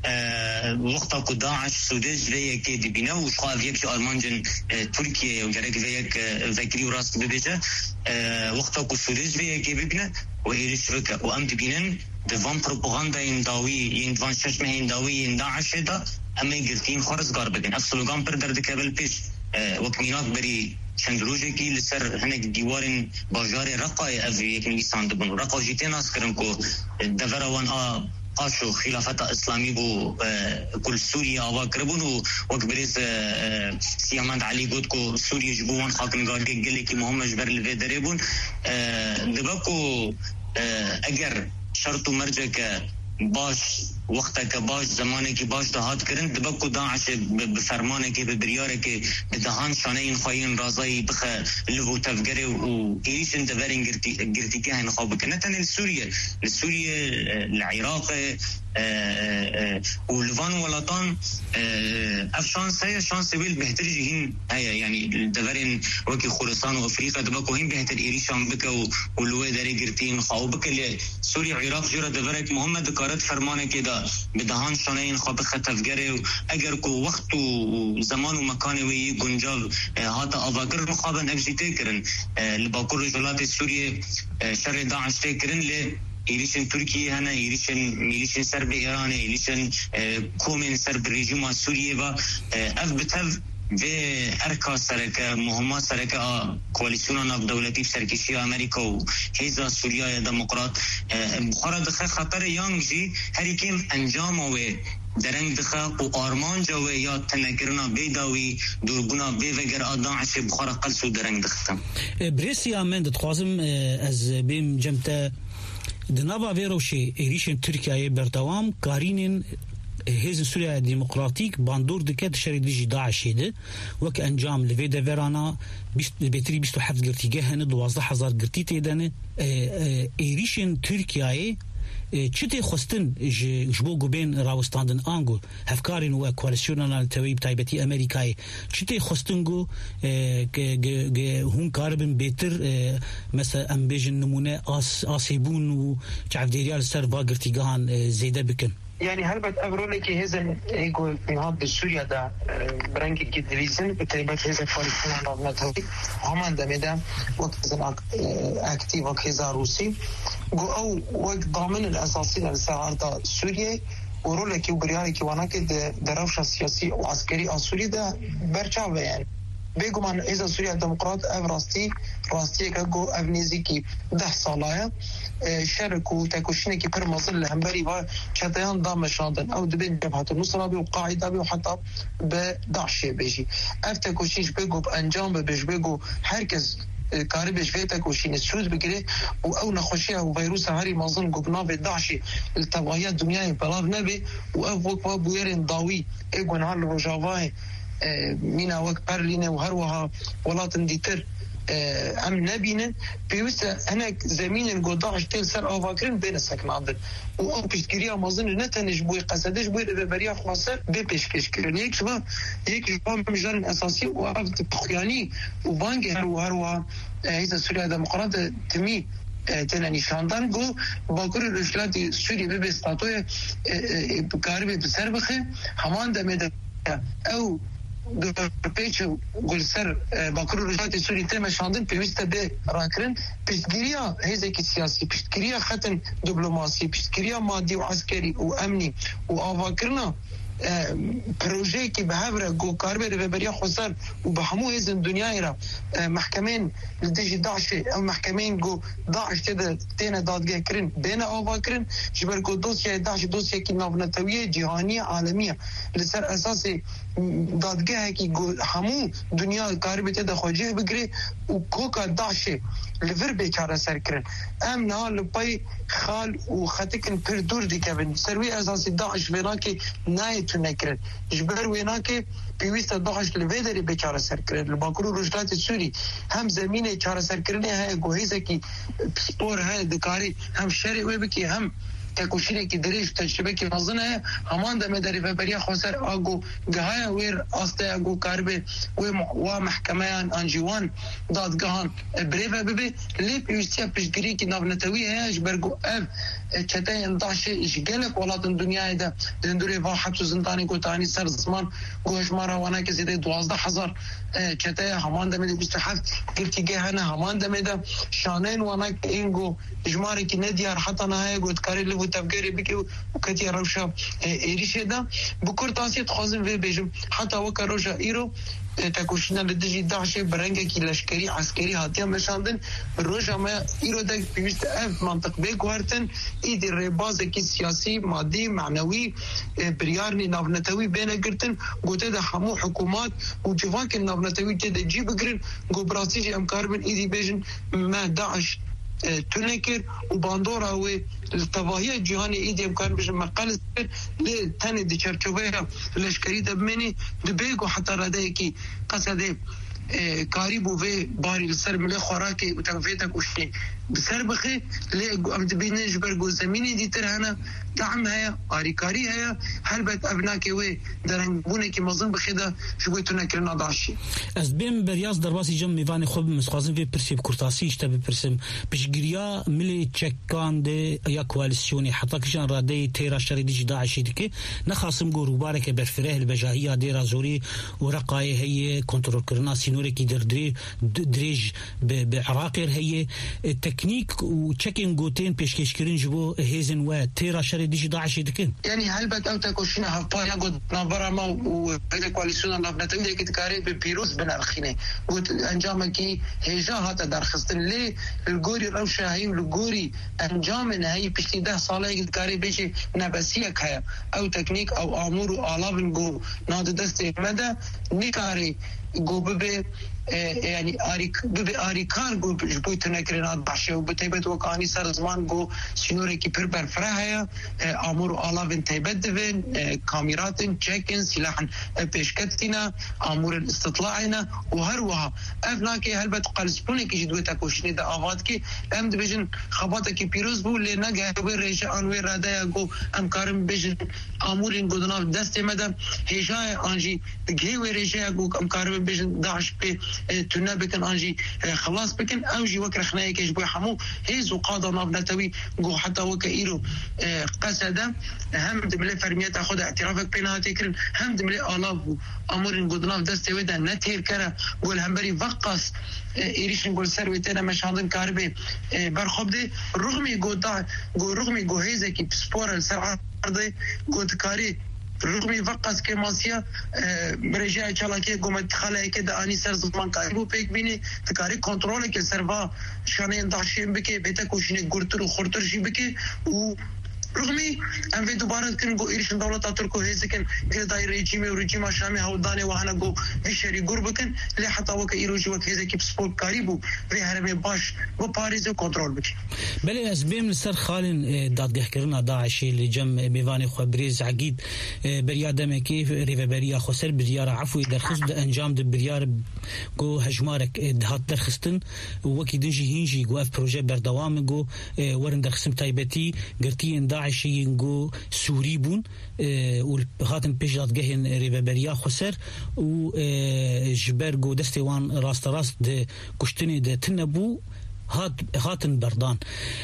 وقتكو داعش سوداج ويا كي بينا وقال يك المانجن تركيا وجرك وياك ذكري وراس ببيجه وقتكو سوداج ويا كي بينا وإيريش بك وأمد بينن دفان بروباغندا ينداوي يندفان ششمه ينداوي ينداعش ده أما يقلتين خارج قاربكن أفسلوغان بردر دكابل بيش وكمينات بري شندروجي كي لسر هناك ديوارن باجاري رقا أفي يكن لسان دبن رقا جيتين أسكرنكو دفروان قاشو خلافة إسلامي بو كل سوريا واقربون وكبريز سيامند علي قدكو سوريا جبوان خاكن قال قلقي مهم جبر الفيدريبون دبكو اگر شرط مرجع باش وقت که باش زمانی که باش دهات کردن دبکو داعش به فرمانه که به بریاره که به دهان شانه این خواهین رازایی بخه لبو تفگره و ایشن دورین گرتی که هن خواب بکنه تن لسوریه العراق ولفان ولطان اف شانس ویل بهتر جهین يعني دورين وكي خراسان وافريقيا دبكو هين بهتر ايريشان بك ولوي داري گرتين خاو بك سوريا عراق جرا دورك محمد كارت فرمانه كده بدهان شانين خاب خطفگره اگر کو وقت و زمان و مکان وی گنجال هاتا اواگر مخابن اجيته کرن لباكور رجالات سوريا شر داعش تكرن ل ایریشن ترکیه هنه ایریشن سرب ایران ایریشن کومن سرب رژیم سوریه و اف بتف و ارکا سرکه مهمه سرکه کوalisyona ناف دولتی سرکشی امریکا و حزب سوریه دموکرات بخارا دخه خطر یانگ جی هر کیم انجام و درنگ دخه و آرمان جوه یا تنگرنا بیداوی دوربونا بیوگر داعش بخارا قلسو درنگ دخه بريسي من دتخوازم از بیم جمته دنابا ویروشی ایریشن ترکیه بردوام کارینن حزب سوریا دموکراتیک باندور دکت شریدی داعشیده وک انجام لویده ورانا بهتری 27 گرتیگه هنه 12000 گرتی تیدنه ایریشن ترکیه چته خستن جبو گوبین راوستاندن آنگو هفکارین و کوالسیونال تویب تایبتی امریکای چته خستنگو هون کاربن بهتر مثلا امبیجن نمونه آسیبون و چعفدیریال سر واگرتیگان زیده بکن يعني هلبت أبروني كي هذا يقول نهض بسوريا دا برانكي كي ديفيزن بتربط هذا فالسطين نظمتها هم عندما دا وقت أكتيف وكذا روسي جو أو وقت ضامن الأساسي للسعارة سوريا ورولكي وبريالكي واناكي دروشة سياسي وعسكري أسوري دا برشاوة يعني بيجو من إذا سوريا ديمقراط أفراستي كجو أفنيزيكي 10 صلاة شارك وتكوشيني كي برمزل همبري وشتيان دامشاندن أو دبين جبهة النصرة وقاعدة وحتى بداعش بيجي أفتكوشيش بيجو بأنجام بيجو هركز كاربش فيتك وشين السود بكره او نخوشيه وفيروس هاري مازن قبنا بداعشي التوغيات دنيا بلاف نبي وافوك بويرين ضاوي ايغون هال روجافاي مينا وك برلين وهروها ولات ديتر ام نبينا بيوسا هناك زمين قداعش تيل سر اوفاكرين بين السكن عندن او بيشكريا مازن نتنج بوي قصدش بوي بريا خلاصه بيشكش كرن يكشبا مجال اساسي وعرفت بخياني وبانك هروها هذا سوريا ديمقراط تمي تناني شاندان جو باكور الرجلات سوريا ببستاتوية بكاربي بسربخه همان دمده او بيتش قول سر باكور الرجلات السوري تم شاندن بيوستا به راكرن بيشتكريا هيزك سياسي بيشتكريا ختم دبلوماسي بيشتكريا مادي وعسكري وامني وافاكرنا بروجي كي بهبره جو كاربر ببريا خسر وبحمو هز الدنيا را محكمين لديجي داعش او محكمين جو داعش كده تينا دادگاه كرين بين اوفا كرين جبر جو دوسيا داعش دوسيا كي نافنتويه جهانيه عالميه لسر اساسي دادگاه كي جو حمو دنيا كاربر تده خوجه بگري وكوكا داعش لفر بيچاره سر كرين ام نال باي خال وختكن پر دور دي كبن سروي اساسي داعش بيناكي ناي تنكرن جبر ويناكي بيويست داعش لفيدري بيچاره سر كرين الباكرو رجلات السوري هم زمينه چاره سر كرنه هي گوهيزه كي سپور هي دكاري هم شري وبكي هم تكوشيني كي دريش تجربه كي مزنه همان دم دري فبريا خسر اگو گهايا وير استه اگو كاربه و محكمه انجوان دادگاهان بريفه ببي لي بيوستيا بيشگري كي نابنتوي هيش برگو اف چتاين داش جلك ولات الدنيا ده دندوري واحد زنداني کو تاني سر زمان گوش مارا وانا كي زيد 12000 چتاي همان دم 27 گرتيگه هنا همان دم ده شانين وانا انگو اجماري كي نديار حتى نهايه گوت كاري تفكيري بكي وكتي روشا إيريش ده بكر تاسي تخازن في بيجم حتى وكا روشا إيرو تكوشنا لدجي داعش برنجة كي لشكري عسكري هاتيا مشاندن روشا ما إيرو ده بيجت أف منطق بيكوهرتن إيدي الرباز كي سياسي مادي معنوي بريارني نافنتوي بينا قرتن قوتي ده حمو حكومات وجفاك النافنتوي تده جيب قرن قو براسيجي أمكاربن إيدي بيجن ما داعش تونکر و باندورا و التواهی جهانی ایدی امکان بشه مقال لی تنی دی چرچوبه لشکری دبمنی دبیگو حتی راده کی قصده کاری بوه باری لسر ملی خوراکی و تنفیتا کشنی بسر بخی لی امد بینش برگو زمینی دیتر هنه دعم هیا آریکاری هیا هلبت ابناکی و درنگونه که مظلم بخیده شبوی تونکر ناداشی از بیم بریاز درباسی جم میوان خوب مسخوازم وی پرسی بکرتاسی اشتا بپرسم بشگریا ملی چکان ده یا کوالسیونی حتی کشان راده تیرا شریدی داعشی دکه نخاصم گو روبارک برفره البجاهی دیرا زوری و رقای هی کنترول کرنا سینوری کی در دریج بعراقر هي تكنيك وتشيكين جوتين بيشكشكرين جبو هيزن و تيرا شريدي داعش دكن يعني هلبت او تكوشنا هفا يقود نبرا ما وهذا كواليسيون نبنتن دي كتكاري ببيروس بنرخينه قلت انجامكي هيجا هاتا درخستن لي الجوري روشا هي والجوري انجام هي بشتي 10 صالح كتكاري بيشي نبسيك هيا او تكنيك او امور والابن جو ناد دستي مدى نكاري جو ببي يعني آریکار گو جبوی تنکرینات باشه و بتیبت وکانی سر زمان گو سینوری کی پر برفره امور آلاوین تیبت دوین کامیراتن چکن سلاحن پیشکتینا امور استطلاعنا و هر وها افناکی هلبت قلسپونه کی جدوی تکوشنی دا آواد کی ام دبیجن خباتا کی پیروز بو لی نگه وی ریشه آنوی راده گو امکارم بیجن امورین گودناف دست مدم هیجای آنجی گهی وی ریشه گو امکارم بیجن داعش پی تونه بکن آنجی خلاص بکن اوجی وکر خنایی کش بوی حمو هیز و قادا ناف نتوی گو حتی وکر ایرو قصده هم دملی فرمیت خود اعترافک پینها تکرن هم دملی آلاف و امورین گودناف دسته ویده نتیر کرا گول همبری وقاس ایریشن گول سرویتینا مشاندن کاربه برخوب ده رغمی گو هیزه کی سپور سر عرضه گو تکاری رغمی وقت که ماسیا برجای چالاکی گومت خاله که دانی سر زمان کاربو پیک بینی تکاری کنترل که سروا شانه داشتیم بکه بیت کوشینه گورتر و خورتر شی بکه و رغمی ام وی دوباره کن گو ایرشن دولت ترکو هیزکن که دای رژیم شامی هودانه و هنا گو ویشری گور بکن لی حتی وک ایروجی وک هیزکی سپورت کاریبو وی هرم باش و پاریز و کنترل بکی بله از بیم سر خالن دادگاه کرنا داعشی لجم میوان خبریز عقید بریادم کی ریوبریا خسر بریار عفوی در خصد انجام د بریار گو هجمارک دهات در خستن وکی دنجی هنجی گو اف پروژه بردوام گو ورن در خصم تایبتی گرتی داعشی ينجو سوري بون وهاتن بيجات جهن ريبابريا خسر و جبرجو دستوان راست ده كشتني ده تنبو هاتن بردان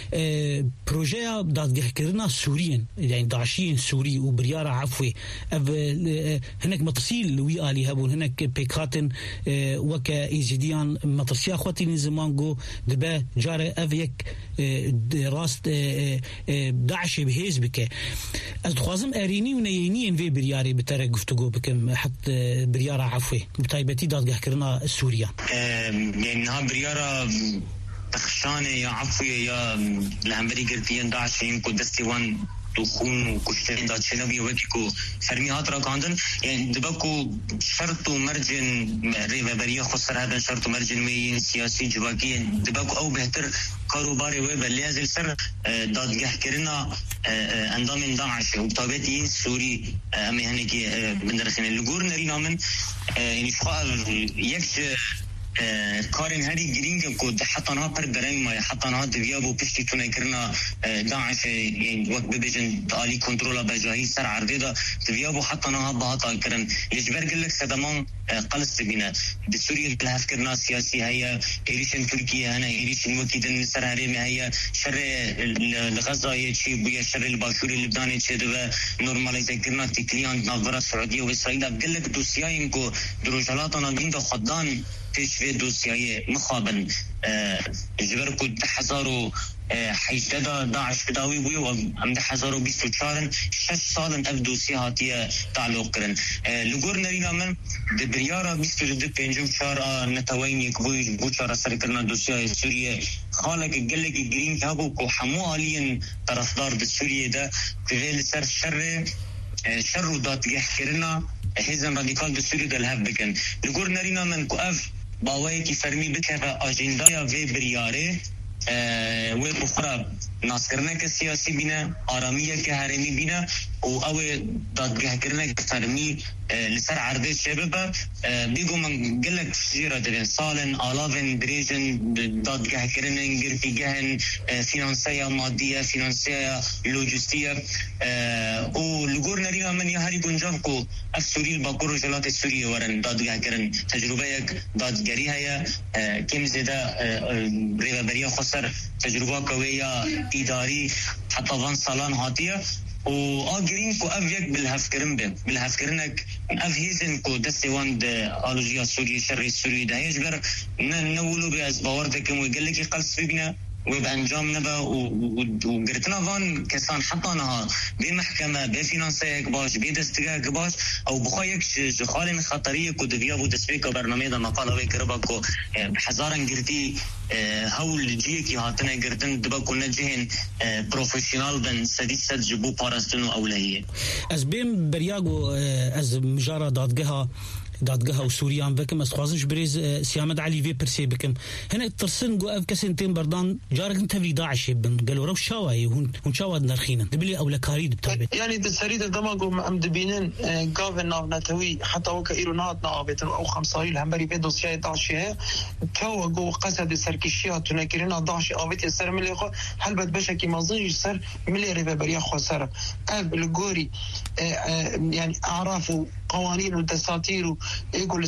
بروجيا دادگه كرنا سوريين يعني داعشيين سوري وبريارة عفوي هناك متصيل وي آلي هبون هناك بيكاتن وكا إيزيديان متصيا خواتي نزمان جو دبا جارة أفيك راست داعشي بهيز بك أدخوازم أريني ونيينيين في برياري بتاري قفتقو بكم حتى بريارة عفوي بتايبتي دادگه كرنا سوريا يعني ها بريارة تخشانه یا عفوی یا لهمبری گرتیان داعشین کو دستیوان دخون و کشتن دا چنوی وکی کو فرمیات را کاندن یعنی دبکو شرط و مرجن ریوبریا خسر هدن شرط و مرجن میین سیاسی جواکی دبکو او بهتر کاروباری و بلیازل سر دادگه کرنا اندام داعش و بطابت این سوری امی هنگی بندرخین لگور نرینا من یعنی شخواه یک کارن هری گرینگ کو حتی آنها پر برای ما حتی آنها دویابو پشتی تونه کرنا داعش وقت ببیجن عالی کنترول بجاهی سر عرضه دا دویابو حتی آنها باطا کرن یجبر گلک سدمان قلص بینه دی سوریه لحف کرنا سیاسی هیا ایریشن ترکیه هنه ایریشن وکیدن سر هرمی هیا شر الغزایه چی بویا شر الباشور لبنانی چی دو نورمالیزه کرنا تکلیان نظر سعودیه و اسرائیل گلک دوسیاین کو دروجالاتانا دین دا خدان تشوي دوسياي مخابن جبر كود 1000 داعش بداوي بوي وعند 1024 6 سال اف دوسي هاتيه تعلق كرن لغور نرينا من دبريارا 24 نتوين يكبوي بوشارا سركرنا دوسياي سوريا خالق قالك جرين كابو كو حمو عليا طرفدار بالسوريا ده في سر شر دات يحكرنا حزب راديكال بالسوريا ده الهب بكن لغور نرينا من كو اف باوی کی فرمی بکره اجندایا و بریاره و بخورا ناسکرنه که سیاسی بینه، آرامیه که هرمی بینه و او دادگاه کرنه که فرمی لسر عرضه شبه بیگو من قلق شجیره دارین سالن آلاوین دریجن دادگاه کرنه گرفیگهن فینانسیه مادیه فینانسیه لوجستیه و لگور نریم من یه هری گنجاف که اف سوری باکور و جلات سوریه ورن دادگاه کرن تجربه یک دادگری هیا کم زیده ریوبریا خسر تجربه کوه یا اداری حتی 20 سالان هاتیه و آگرین کو اف یک بالهفکرن به بالهفکرنک اف هیزن کو دستواند آلوجیا سوری شرقی سوری ده هیچ نولو به از باورده که موگله که قلص ببینه و به انجام نبا و گرتنا وان کسان حتی نها به محکمه به فینانسه باش به دستگاه باش او بخواه یک جخال خطریه که دویا بود دسبیک و برنامه دا مقاله وی کربا که هزارن گردی هول جیه که هاتنه گردن دبا کنه جهن پروفیشنال بن سدیست جبو پارستن و اولهیه از بیم بریاگو از مجارة دادگاه و سوریان بکم از خوازنش بریز سیامد علی وی پرسی بکم هنه ترسن گو اف کسین تیم بردان جارگن تبلی داعشی بن قالوا رو شاوای هون شاواد نرخینن دبلی اولا کاری دبتابت يعني دسريد دماغو ام دبينن قاف نافنتوي حتى وكا ايرونات نابت او خمسايل همبري في دوسيا داعشي كو جو قصد سركشيات تنكرنا داعشي اويت سر ملي خو حلبت بشكي مازنج سر ملي ريبريا خسر اب الجوري يعني اعرافوا قوانين ودساتير يقول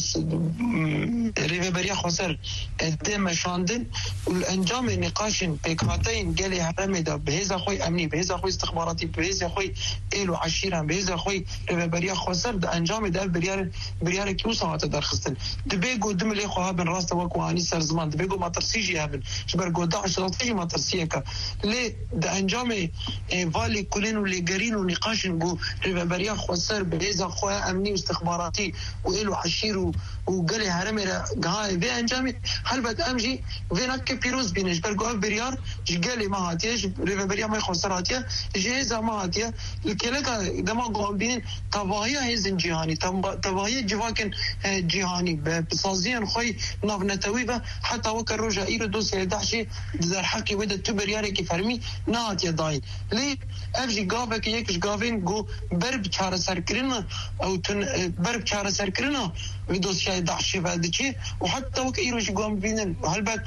ريبريا خسر دم شاندن والانجام نقاشن بكاتين قالي هرمدا بهذا خوي امني بهذا خوي استخباراتي بهذا خوي إلو عشيرة بهذا خوي ريبريا خسر ده انجام ده بريار كيو ساعات درخستن دبيجو دملي خو هابن راست وكواني سر زمان دبيجو ما ترسيجي هابن شبرجو داعش لطيجي ما ترسيكا ليه ده انجام فالي كلين واللي قرين ونقاشن جو ريبريا خسر بهذا خوي امني واستخباراتي وإلو عشير وقالي هرمرا هاي في انجامي هل بد امجي فينك بيروز بينش برجو بريار قالي ما هاتيش ريبريا ما خسراتيا جهزا ما هاتيا الكلكا دما قوم بين تواهي هيزن جهاني تواهي جواكن جهاني بصازيان خوي نافنتوي حتى وكر رجا ايرو دوسي دحشي در حقي ود تبرياري كي فرمي ناتيا داين لي افجي قافك يكش قافين جو برب چار سركرنا او برب چار سركرنا دوسي دحشي فادشي وحتى وك ايرو شي قوم بين هلبت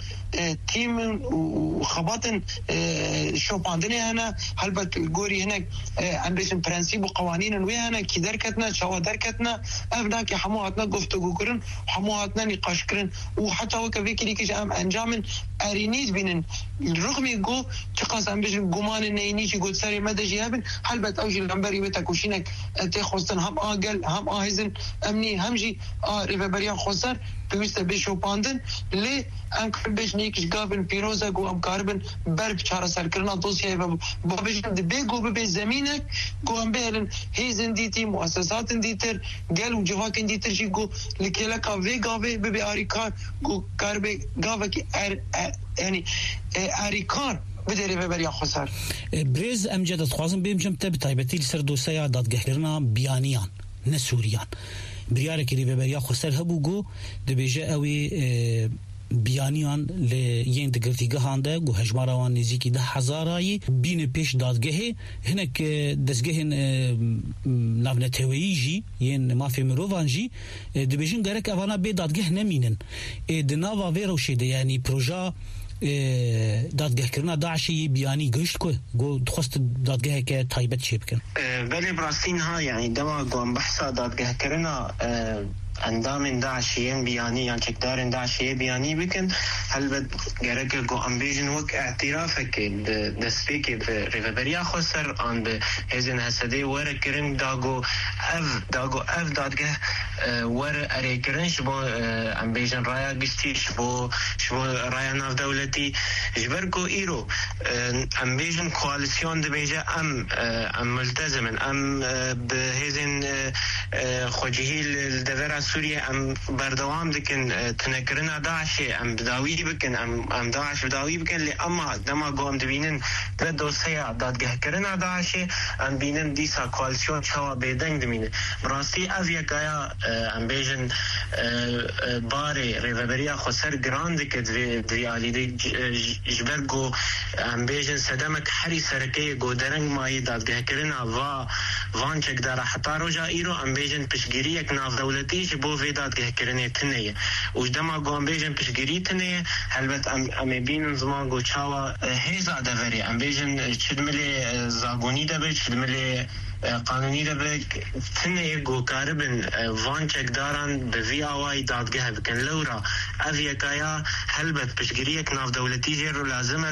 تيم وخباطن شوباندني هنا هلبت الجوري هناك عندهم برنسيب وقوانين ويانا كي دركتنا شوا دركتنا ابناك حمواتنا گفتگو کرن حمواتنا نقاش کرن وحتى وكفي كليكش ام انجام ارينيز بينن رغم يقو تقاسم بيش گمان نينيش يقول سري مدجي هبن هلبت اوجي الامبري بتاكوشينك تخوستن هم اقل هم اهزن امني همجي ريبريا خسر بيست بيشو باندن لي انك بيش نيكش قابن بيروزا جو ام كاربن برب چارا سركرنا دوسيا بابيش بيجو ببي زمينك جو ام بيرن هيزن ديتي مؤسسات ديتر قالوا جواكن ديتر شي جو لكيلكا في قابي ببي اريكار جو كاربي قابك يعني اريكار بدري ببريا خسر بريز امجد خوازم بيم جمت بتايبتي لسر دوسيا دادگهرنا بيانيان نسوريان بريارة كري ببريا خسر هبو جو دبيجة اوي بیانیان لین دگرتی گهانده گو هجمارا وان نزیکی 10,000 بین پیش دادگه هنک دزگهن نافنتویجی ین مافی مروانجی دبیجن گرک اوانا به دادگه نمینن دناوا ویروشیده یعنی پروژه دادگاه کرنا داعشی بیانی گشت کو گو خواست دادگاه که تایبت چی بکن بله براستین ها یعنی دما گوام بحثا دادگاه کرنا اندام داعشيين بياني يعني كدار داعشية بياني بكن هل بد جرك جو امبيجن وك اعترافك دسبيك ريفبريا خسر عن بهزن هسدي ور كرن داغو اف دادگه ور اريكرن شبو امبيجن رايا گشتي شبو رايا ناف دولتي جبركو ايرو امبيجن كواليسيون دبيجا ام ملتزمن ام بهزن خوجهي الدفرة سوريا ام بردوام دكن تنكرنا داعشي ام بداوي بكن ام داعش بداوي بكن لي اما دما قوم دبينن بدوسيا دادگه کرنا داعشي ام بينن ديسا كواليسيون شوا بيدنگ دمين براستي افيا كايا امبیژن باره ریوبریا خسر گراند که دوی آلیده جبرگو امبیژن صدمک هری سرکه گودرنگ مایی دادگه کرنا و وان چک داره حتی روژا ایرو امبیژن پشگیری یک ناف دولتی جبو وی دادگه کرنه تنیه وجدما گو امبیژن پشگیری تنیه هلبت امی بین زمان گو چاوا هیزا دوری امبیژن چدملی زاگونی دبه چدملی قانونی دبه تنه گو کاربن وان چک دارن به وی آوائی دادگه بکن لورا اویکایا هلبت پشگیری یک ناف دولتی جیرو لازمه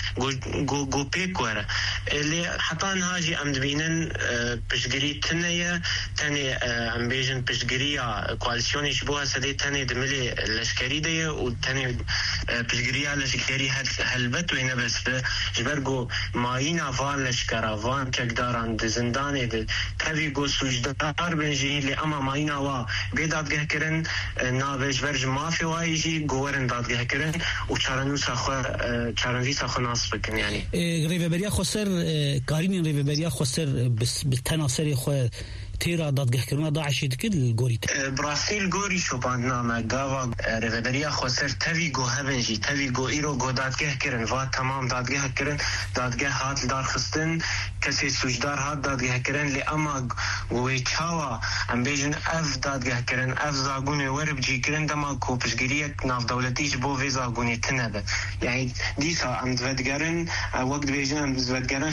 گو پیک وره اللي حتى نهاجي ام دبينن بشجري تنية تاني ام بيجن بشجريا كواليسيوني شبوها سدي تاني دملي لشكري دي وتاني بشجريا لشكري هلبت وين بس جبرجو ماينا فان لشكرا فان تقدران دزنداني دي تبي جو سوجدار بنجي اللي اما ماينا وا بيدادگه كرن نابج برج ما في وايجي جورن دادگه كرن وچارنو ساخو چارنوي ساخو ناس بكن يعني ریوبریا خسر کارین ریوبریا خسر بالتناصر خو تیرا دادگه کردن داعش دکل گوریت براسیل گوری شوبان نامه گاوا ریوبریا خسر توی گو هبنجی توی گو ایرو گو دادگه کردن و تمام دادگه کردن دادگه هات دار خستن کسی سوجدار هات دادگه کردن لی اما گوی چاوا ام بیجن اف دادگه کردن اف زاگونی ورب جی کردن دما کو پشگیریت ناف دولتیش بو وی زاگونی تنبه یعنی دیسا ام دودگرن وقت بیجن ام دودگرن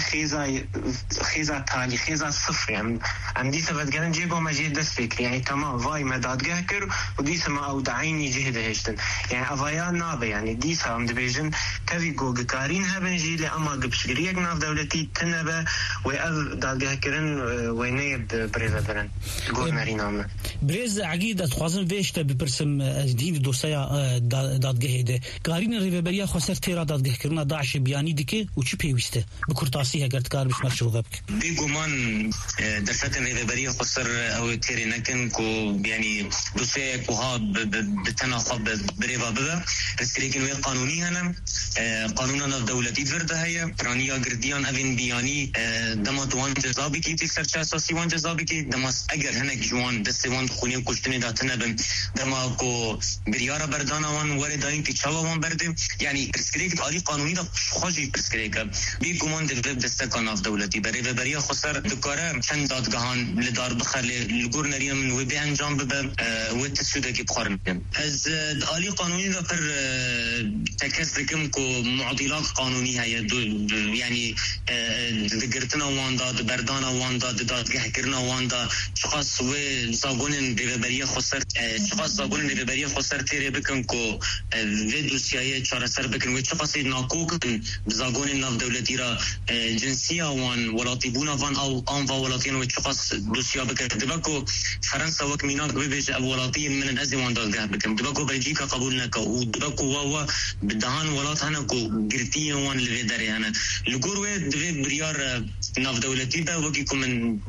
خیزا تالی خیزا صفر ام دیسا بدگرن جيبو مجيد دستك يعني تمام فاي ما دادگه كر وديسا ما او دعيني جهد هشتن يعني افايا نابه يعني ديسا ام دبيجن تفي جو قارين هبنجي لأما قبشقريك ناف دولتي تنبه ويأذ دادگه كرن وينيد بريزا برن قول نارينامه بريز عقيد اتخوازن ويشتا بپرسم دين دوسايا دادگه ده قارين ريوبريا خسر تيرا دادگه كرنا داعش بياني دكي وچي پيوسته بكرتاسي هگر تكار بش مشروع بك بيگومان درفتن ريوبريا خسر او تيري نكن كو يعني دوسايا كوها بتناخب بريفا ببا بس لكن وي قانوني هنا قانوننا دولتي فرده هي برانيا قرديان اوين بياني دما دوان جزابي كي تكسر اساسي وان جزابي كي دما اگر هنك جوان دستي وان خوني كشتني داتنا بم دما كو بريارا بردانا وان ورداين كي چاوا وان برده يعني برسكريك علي قانوني دا خوجي برسكريك بي گومان دستكان اف دولتي بريفا خسر دكاره چند دادگاهان لدار بخر لگور نریم من و به انجام ببر و تسوده کی بخارم از عالی قانونی را پر تکس دکم کو معضلات قانونی هيا يعني دگرتنا وان داد بردانا وان داد دادگه کرنا وان دا شخص و زاگونن ریوبریا خسر شخص زاگونن ریوبریا خسر تیره بکن کو و دوسیای چهار سر بکن و شخص ناکوک زاگونن ناف دولتی را جنسیه وان ولاتیبونا وان او آن و ولاتین و شخص دوسیا بکن دبکو فرنسا وك ميناك بيبيج أولاتي من الأزمان دادگه بكم دبكو بلجيكا قبول نكا ودبكو واوا بدهان ولات هنا كو قرتية وان اللي داري هنا لقوروه دوه بريار ناف دولتي با وكيكو من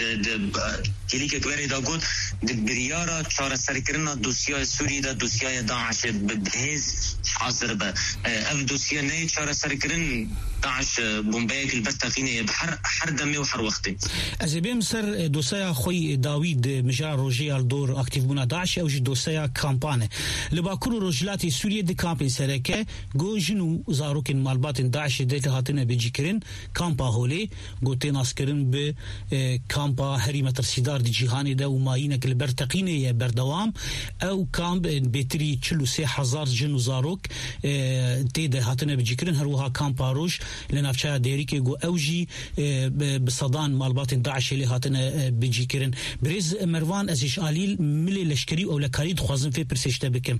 كليكة كواري دا قد بريارا چار سركرنا دوسيا سوري دا دوسيا داعش بهز حاضر با اف دوسيا ناي چار سركرن داعش بومبايك البستخيني بحر دمي وحر وقتي ازبيم سر دوسيا خوي داويد مجار روجي الدور اكتيف بونا داعش او دوسيا كامبانه لباكور روجلاتي سوريا دي كامبين سركه جو جنو زاروكن مالبات داعش ديت هاتنا بيجيكرين كامبا هولي گوتين اسكرين ب كامبا هريمه سيدار دي جهاني ده وماينك البرتقينه بردوام او كامب بتري 33000 جنو زاروك تيده هاتنا بيجيكرين هروها كامبا روج لنافشا ديريكي جو اوجي بصدان مالبات داعش اللي هاتنا بيجيكرين بريز مروان ازيش آليل ملي لشكري او لكاري دخوازن في پرسشته بكم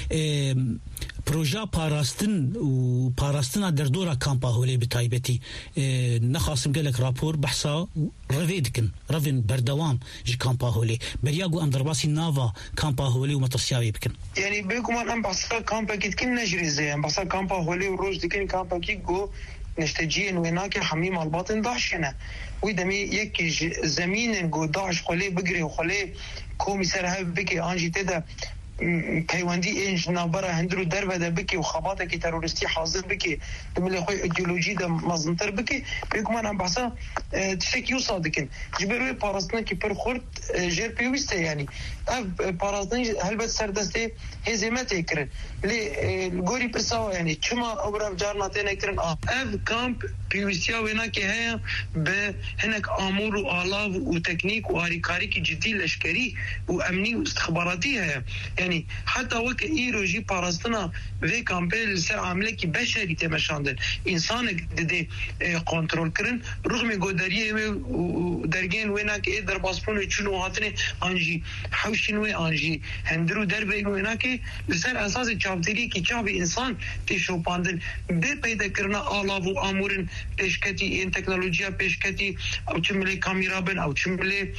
پروژه پاراستن و پاراستنا در دورا کامپا هولی بتایبتی نخاسم گلک راپور بحثا رویدکن روین بردوام جی کامپا هولی بریاگو ام درباسی ناوا کامپا هولی و مترسیاوی بکن يعني بيكم أنا بحصل كامبا كده كنا نجري زي بحصل كامبا هولي وروج دكين كامبا كي جو نشتجين ويناك حميم الباطن ضعشنا ويدمي يك زمين جو ضعش خليه بجري وخليه كومي سرها بكي أنجي تدا پیوندی اینج نابره هندرو در بده بکی و خباته که تروریستی حاضر بکی دملی خوی ایدئولوژی ده مزنتر بکی بگم من بحثا تشکیو صادقین جبروی پاراستن که پر خورد جر پیوسته یعنی اف پاراستن هلبت سردسته هزیمت کرن لی گوری پرسا یعنی چما اوبرا جارناته نکرن اف کامپ پیوستیا وینا که هیا به هناك امور و آلاف و تکنیک و هاریکاری که جدی لشکری و امنی و استخباراتی هیا يعني حتى وك ايروجي باراستنا في كامبيل سر عامله كي بشري تمشاندن انسان دي كنترول كرن رغم قدريه ودرجين وينك يقدر باسبون شنو هاتني انجي حوشنو انجي هندرو دربي وينك بسر اساس چاوتري كي چاوي انسان تشو باندن به پیدا کرنا الاف و امورن پیشکتی این تکنولوژیا پیشکتی او چمله کاميرا بن او چمله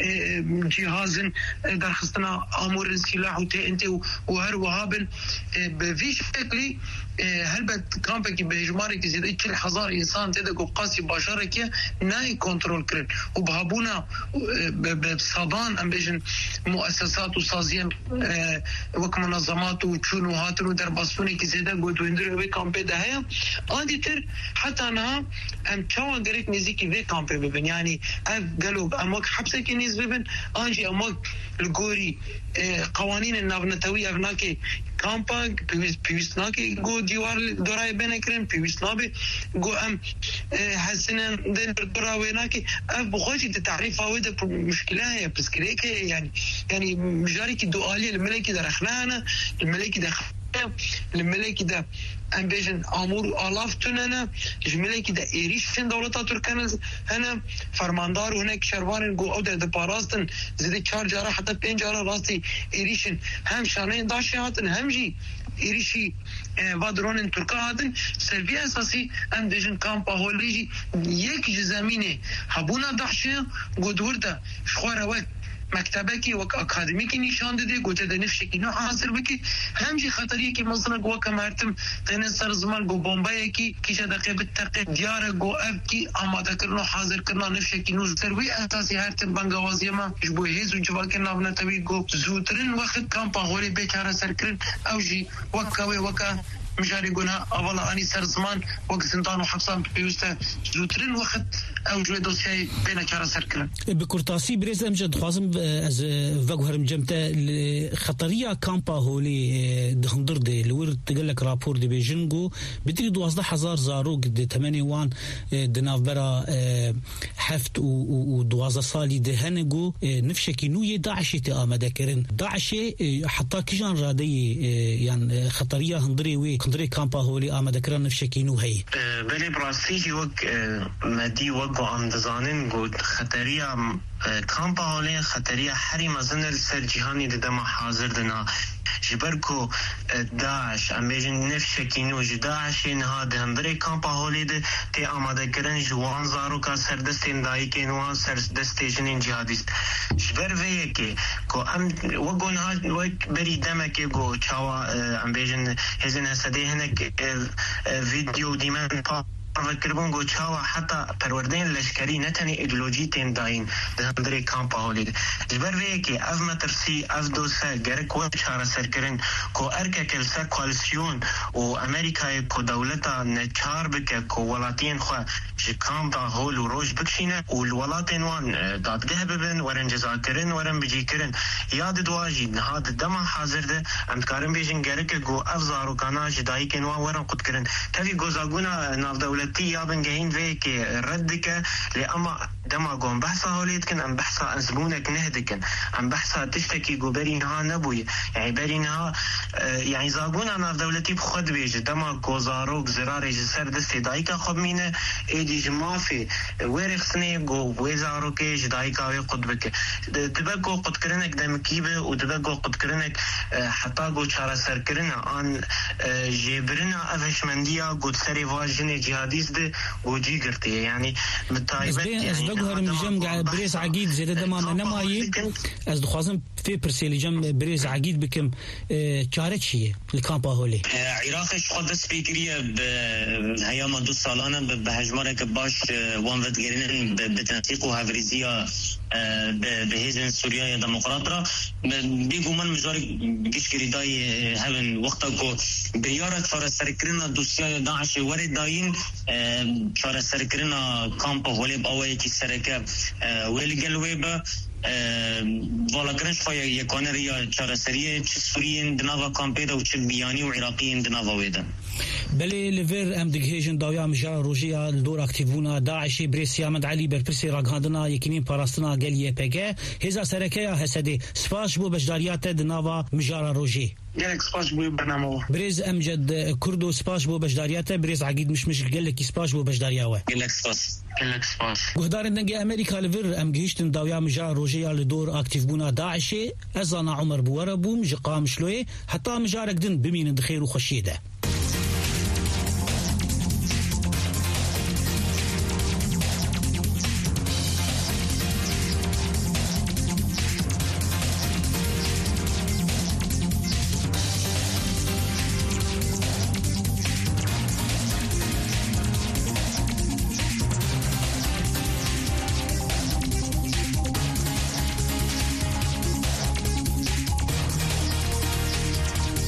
جهازن در خستنا امور سلاح انت وهر وهابن بفي شكلي هلبت كامبك بهجماري كزيد كل حزار انسان تدق قاسي باشركه ناي كنترول كرن وبهابونا بصدان ام بيجن مؤسسات وصازين وك منظمات وشنو هاتنو درباسوني كزيد قد ويندرو بي كامبي ده هي عندي تر حتى انا ام تشاو غريك نزيكي في كامبي ببن يعني اف قالوا امك حبسه كنيز ببن انجي امك الغوري قوانين النافنتويه هناك كامبا بيستناكي جو ديوار دراي بينكرن بيستنابي جو ام حسنا دراويناكي اف بخوتي تعريف هاوده مشكله هي بس كليك يعني مجاري الدؤاليه الملكي درخنانا الملكي دخل الملكي ده امبيجن امور الاف تننا الملكي ده ايريشن دولتا تركان هنا فرماندار هناك شروان جو او ده باراستن زيد 4 جاره حتى 5 جاره راستي ايريشن هم شانين داشياتن همجي ايريشي وادرون تركاتن سلبي اساسي امبيجن كامبا هوليجي يك زمينه هبونا دحشه قدورده شخوره وقت مكتبكي وك اكاديميكي نشان دي قلت ده نفسي انه حاضر بكي همجي خطريه كي مثلا جو كمرتم تنسر زمان جو بومباي كي كيش دقيقه بالتقي ديار جو ابكي اما ذكرنا حاضر كنا نفسي انه تروي اساسي هرتم بنغوازي ما جبو هيز وجواكنا بنتوي جو زوترن وقت كامبا هولي بيچاره سركرن اوجي وكا مجاري قلنا أولا أني سر زمان وقت سنتان وحبسان بيوسته زوترين وقت أو جوي دوسياي بينا كارا سركلا بكورتاسي بريز أمجد خوازم از وقوهرم جمتا خطرية كامبا هولي دخندر دي لور تقلك رابور دي بيجنغو بتري 12,000 زاروق دي 8 دناف برا حفت و 12 صالي دي هنغو نفشكي نوية داعشي تآمده كرن داعشي حتى كجان رادي يعني خطرية هندري وي كندري كامبا هولي آمده كرن نفشكي نو هي بلي براسيجي وق مدي وقو عم دزانين قد خطرية كامبا هولي خطرية حريمة زنر سر جهاني دما حاضر دنا جبركو داعش امبيجن نفشكي نو داعش انها دندري كامبا هولي دي تي آمده كرن جوان زارو كا سر دستين داي كينوان سر دستيجنين جهاديست جبر ويكي كو ام وقو نها وك بري دمكي قو چاوا امبيجن هزن هسده هنك فيديو ديمان فكربون قو چاوا حتى پروردين لشکری نتنی ایدئولوژی تین داین دندری کامپا هولید جبر ویکی اف مترسی اف دوسه گرک و چاره سرکرین کو ارکه کلسه کوالسیون و امریکای کو دولتا نچار بکه کو ولاتین خو کامپا هول و روش بکشینه و الولاتین وان دادگه ببن ورن جزاکرین ورن بجیکرین یاد دواجی نهاد دما حاضر ده امتکارن بیجن گرک گو اف زارو کانا جدایی کنوان ورن قد کرن تفی گوزاگونا ناف دولتي يابن جاهين فيك ردك لأما دما قوم بحثا هوليتكن أم بحثا أنزبونك نهدكن أم بحثا تشتكي قو برينها نبوي يعني برينها يعني زاقونا ناف دولتي بخد بيج دما قو زاروك زراري جسر دستي دايكا خب مينة ايدي جمافي ويرخسني قو ويزاروكي جدايكا ويقود بك تبقو قد كرنك دمكيبه وتبقو قد كرنك حتى قو چارة سر كرنا آن جيبرنا أفشمندية قد سري واجني جهاديس ده وجي قرتي يعني بالتايبت يعني از بگوهرم جمع بريس عقيد زيادة دمانا نمايي از دخوازم في برسيلي جم بريز عقيد بكم شارت شيء الكامبا هولي عراق خود سبيكريه هيام دو سالانه بهجمارك باش وان ودگرین بتنسيق وهافريزيا بهيزن سوريا ديمقراطرا بيگو من مجارك بگیش کریدای هون وقتا کو بریارت فار سرکرنا دوسیا داعش ورد داین فار سرکرنا کامپ هولي باوی کی سرکه ویلگلوی با والا کرنش خواهی یکانه ریا چارسریه چه سوریین دناوا کامپیده و چه بیانی و عراقیین دناوا ویده بله لفر ام دگهیجن داویا مجار روژیا الدور اکتیفونا داعشی بریس یامد علی برپرسی راگهاندنا یکینین پاراستنا گل یپگه هزا سرکه هسده سپاش بو بجداریات دناوا مجار روژی گلک سپاش بو برنامه بريز امجد كردو سپاش بو بجدارياته بريز عقيد مش قال لك سپاش بو بجدارياوه گلک سپاس گهدارن دنگ امریکا لور ام گهشتن داویا مجار روجيا لدور اكتيف بونا داعشي ازانا عمر بوره بوم جقام شلوي حتى مجارك دن بمين دخير وخشيده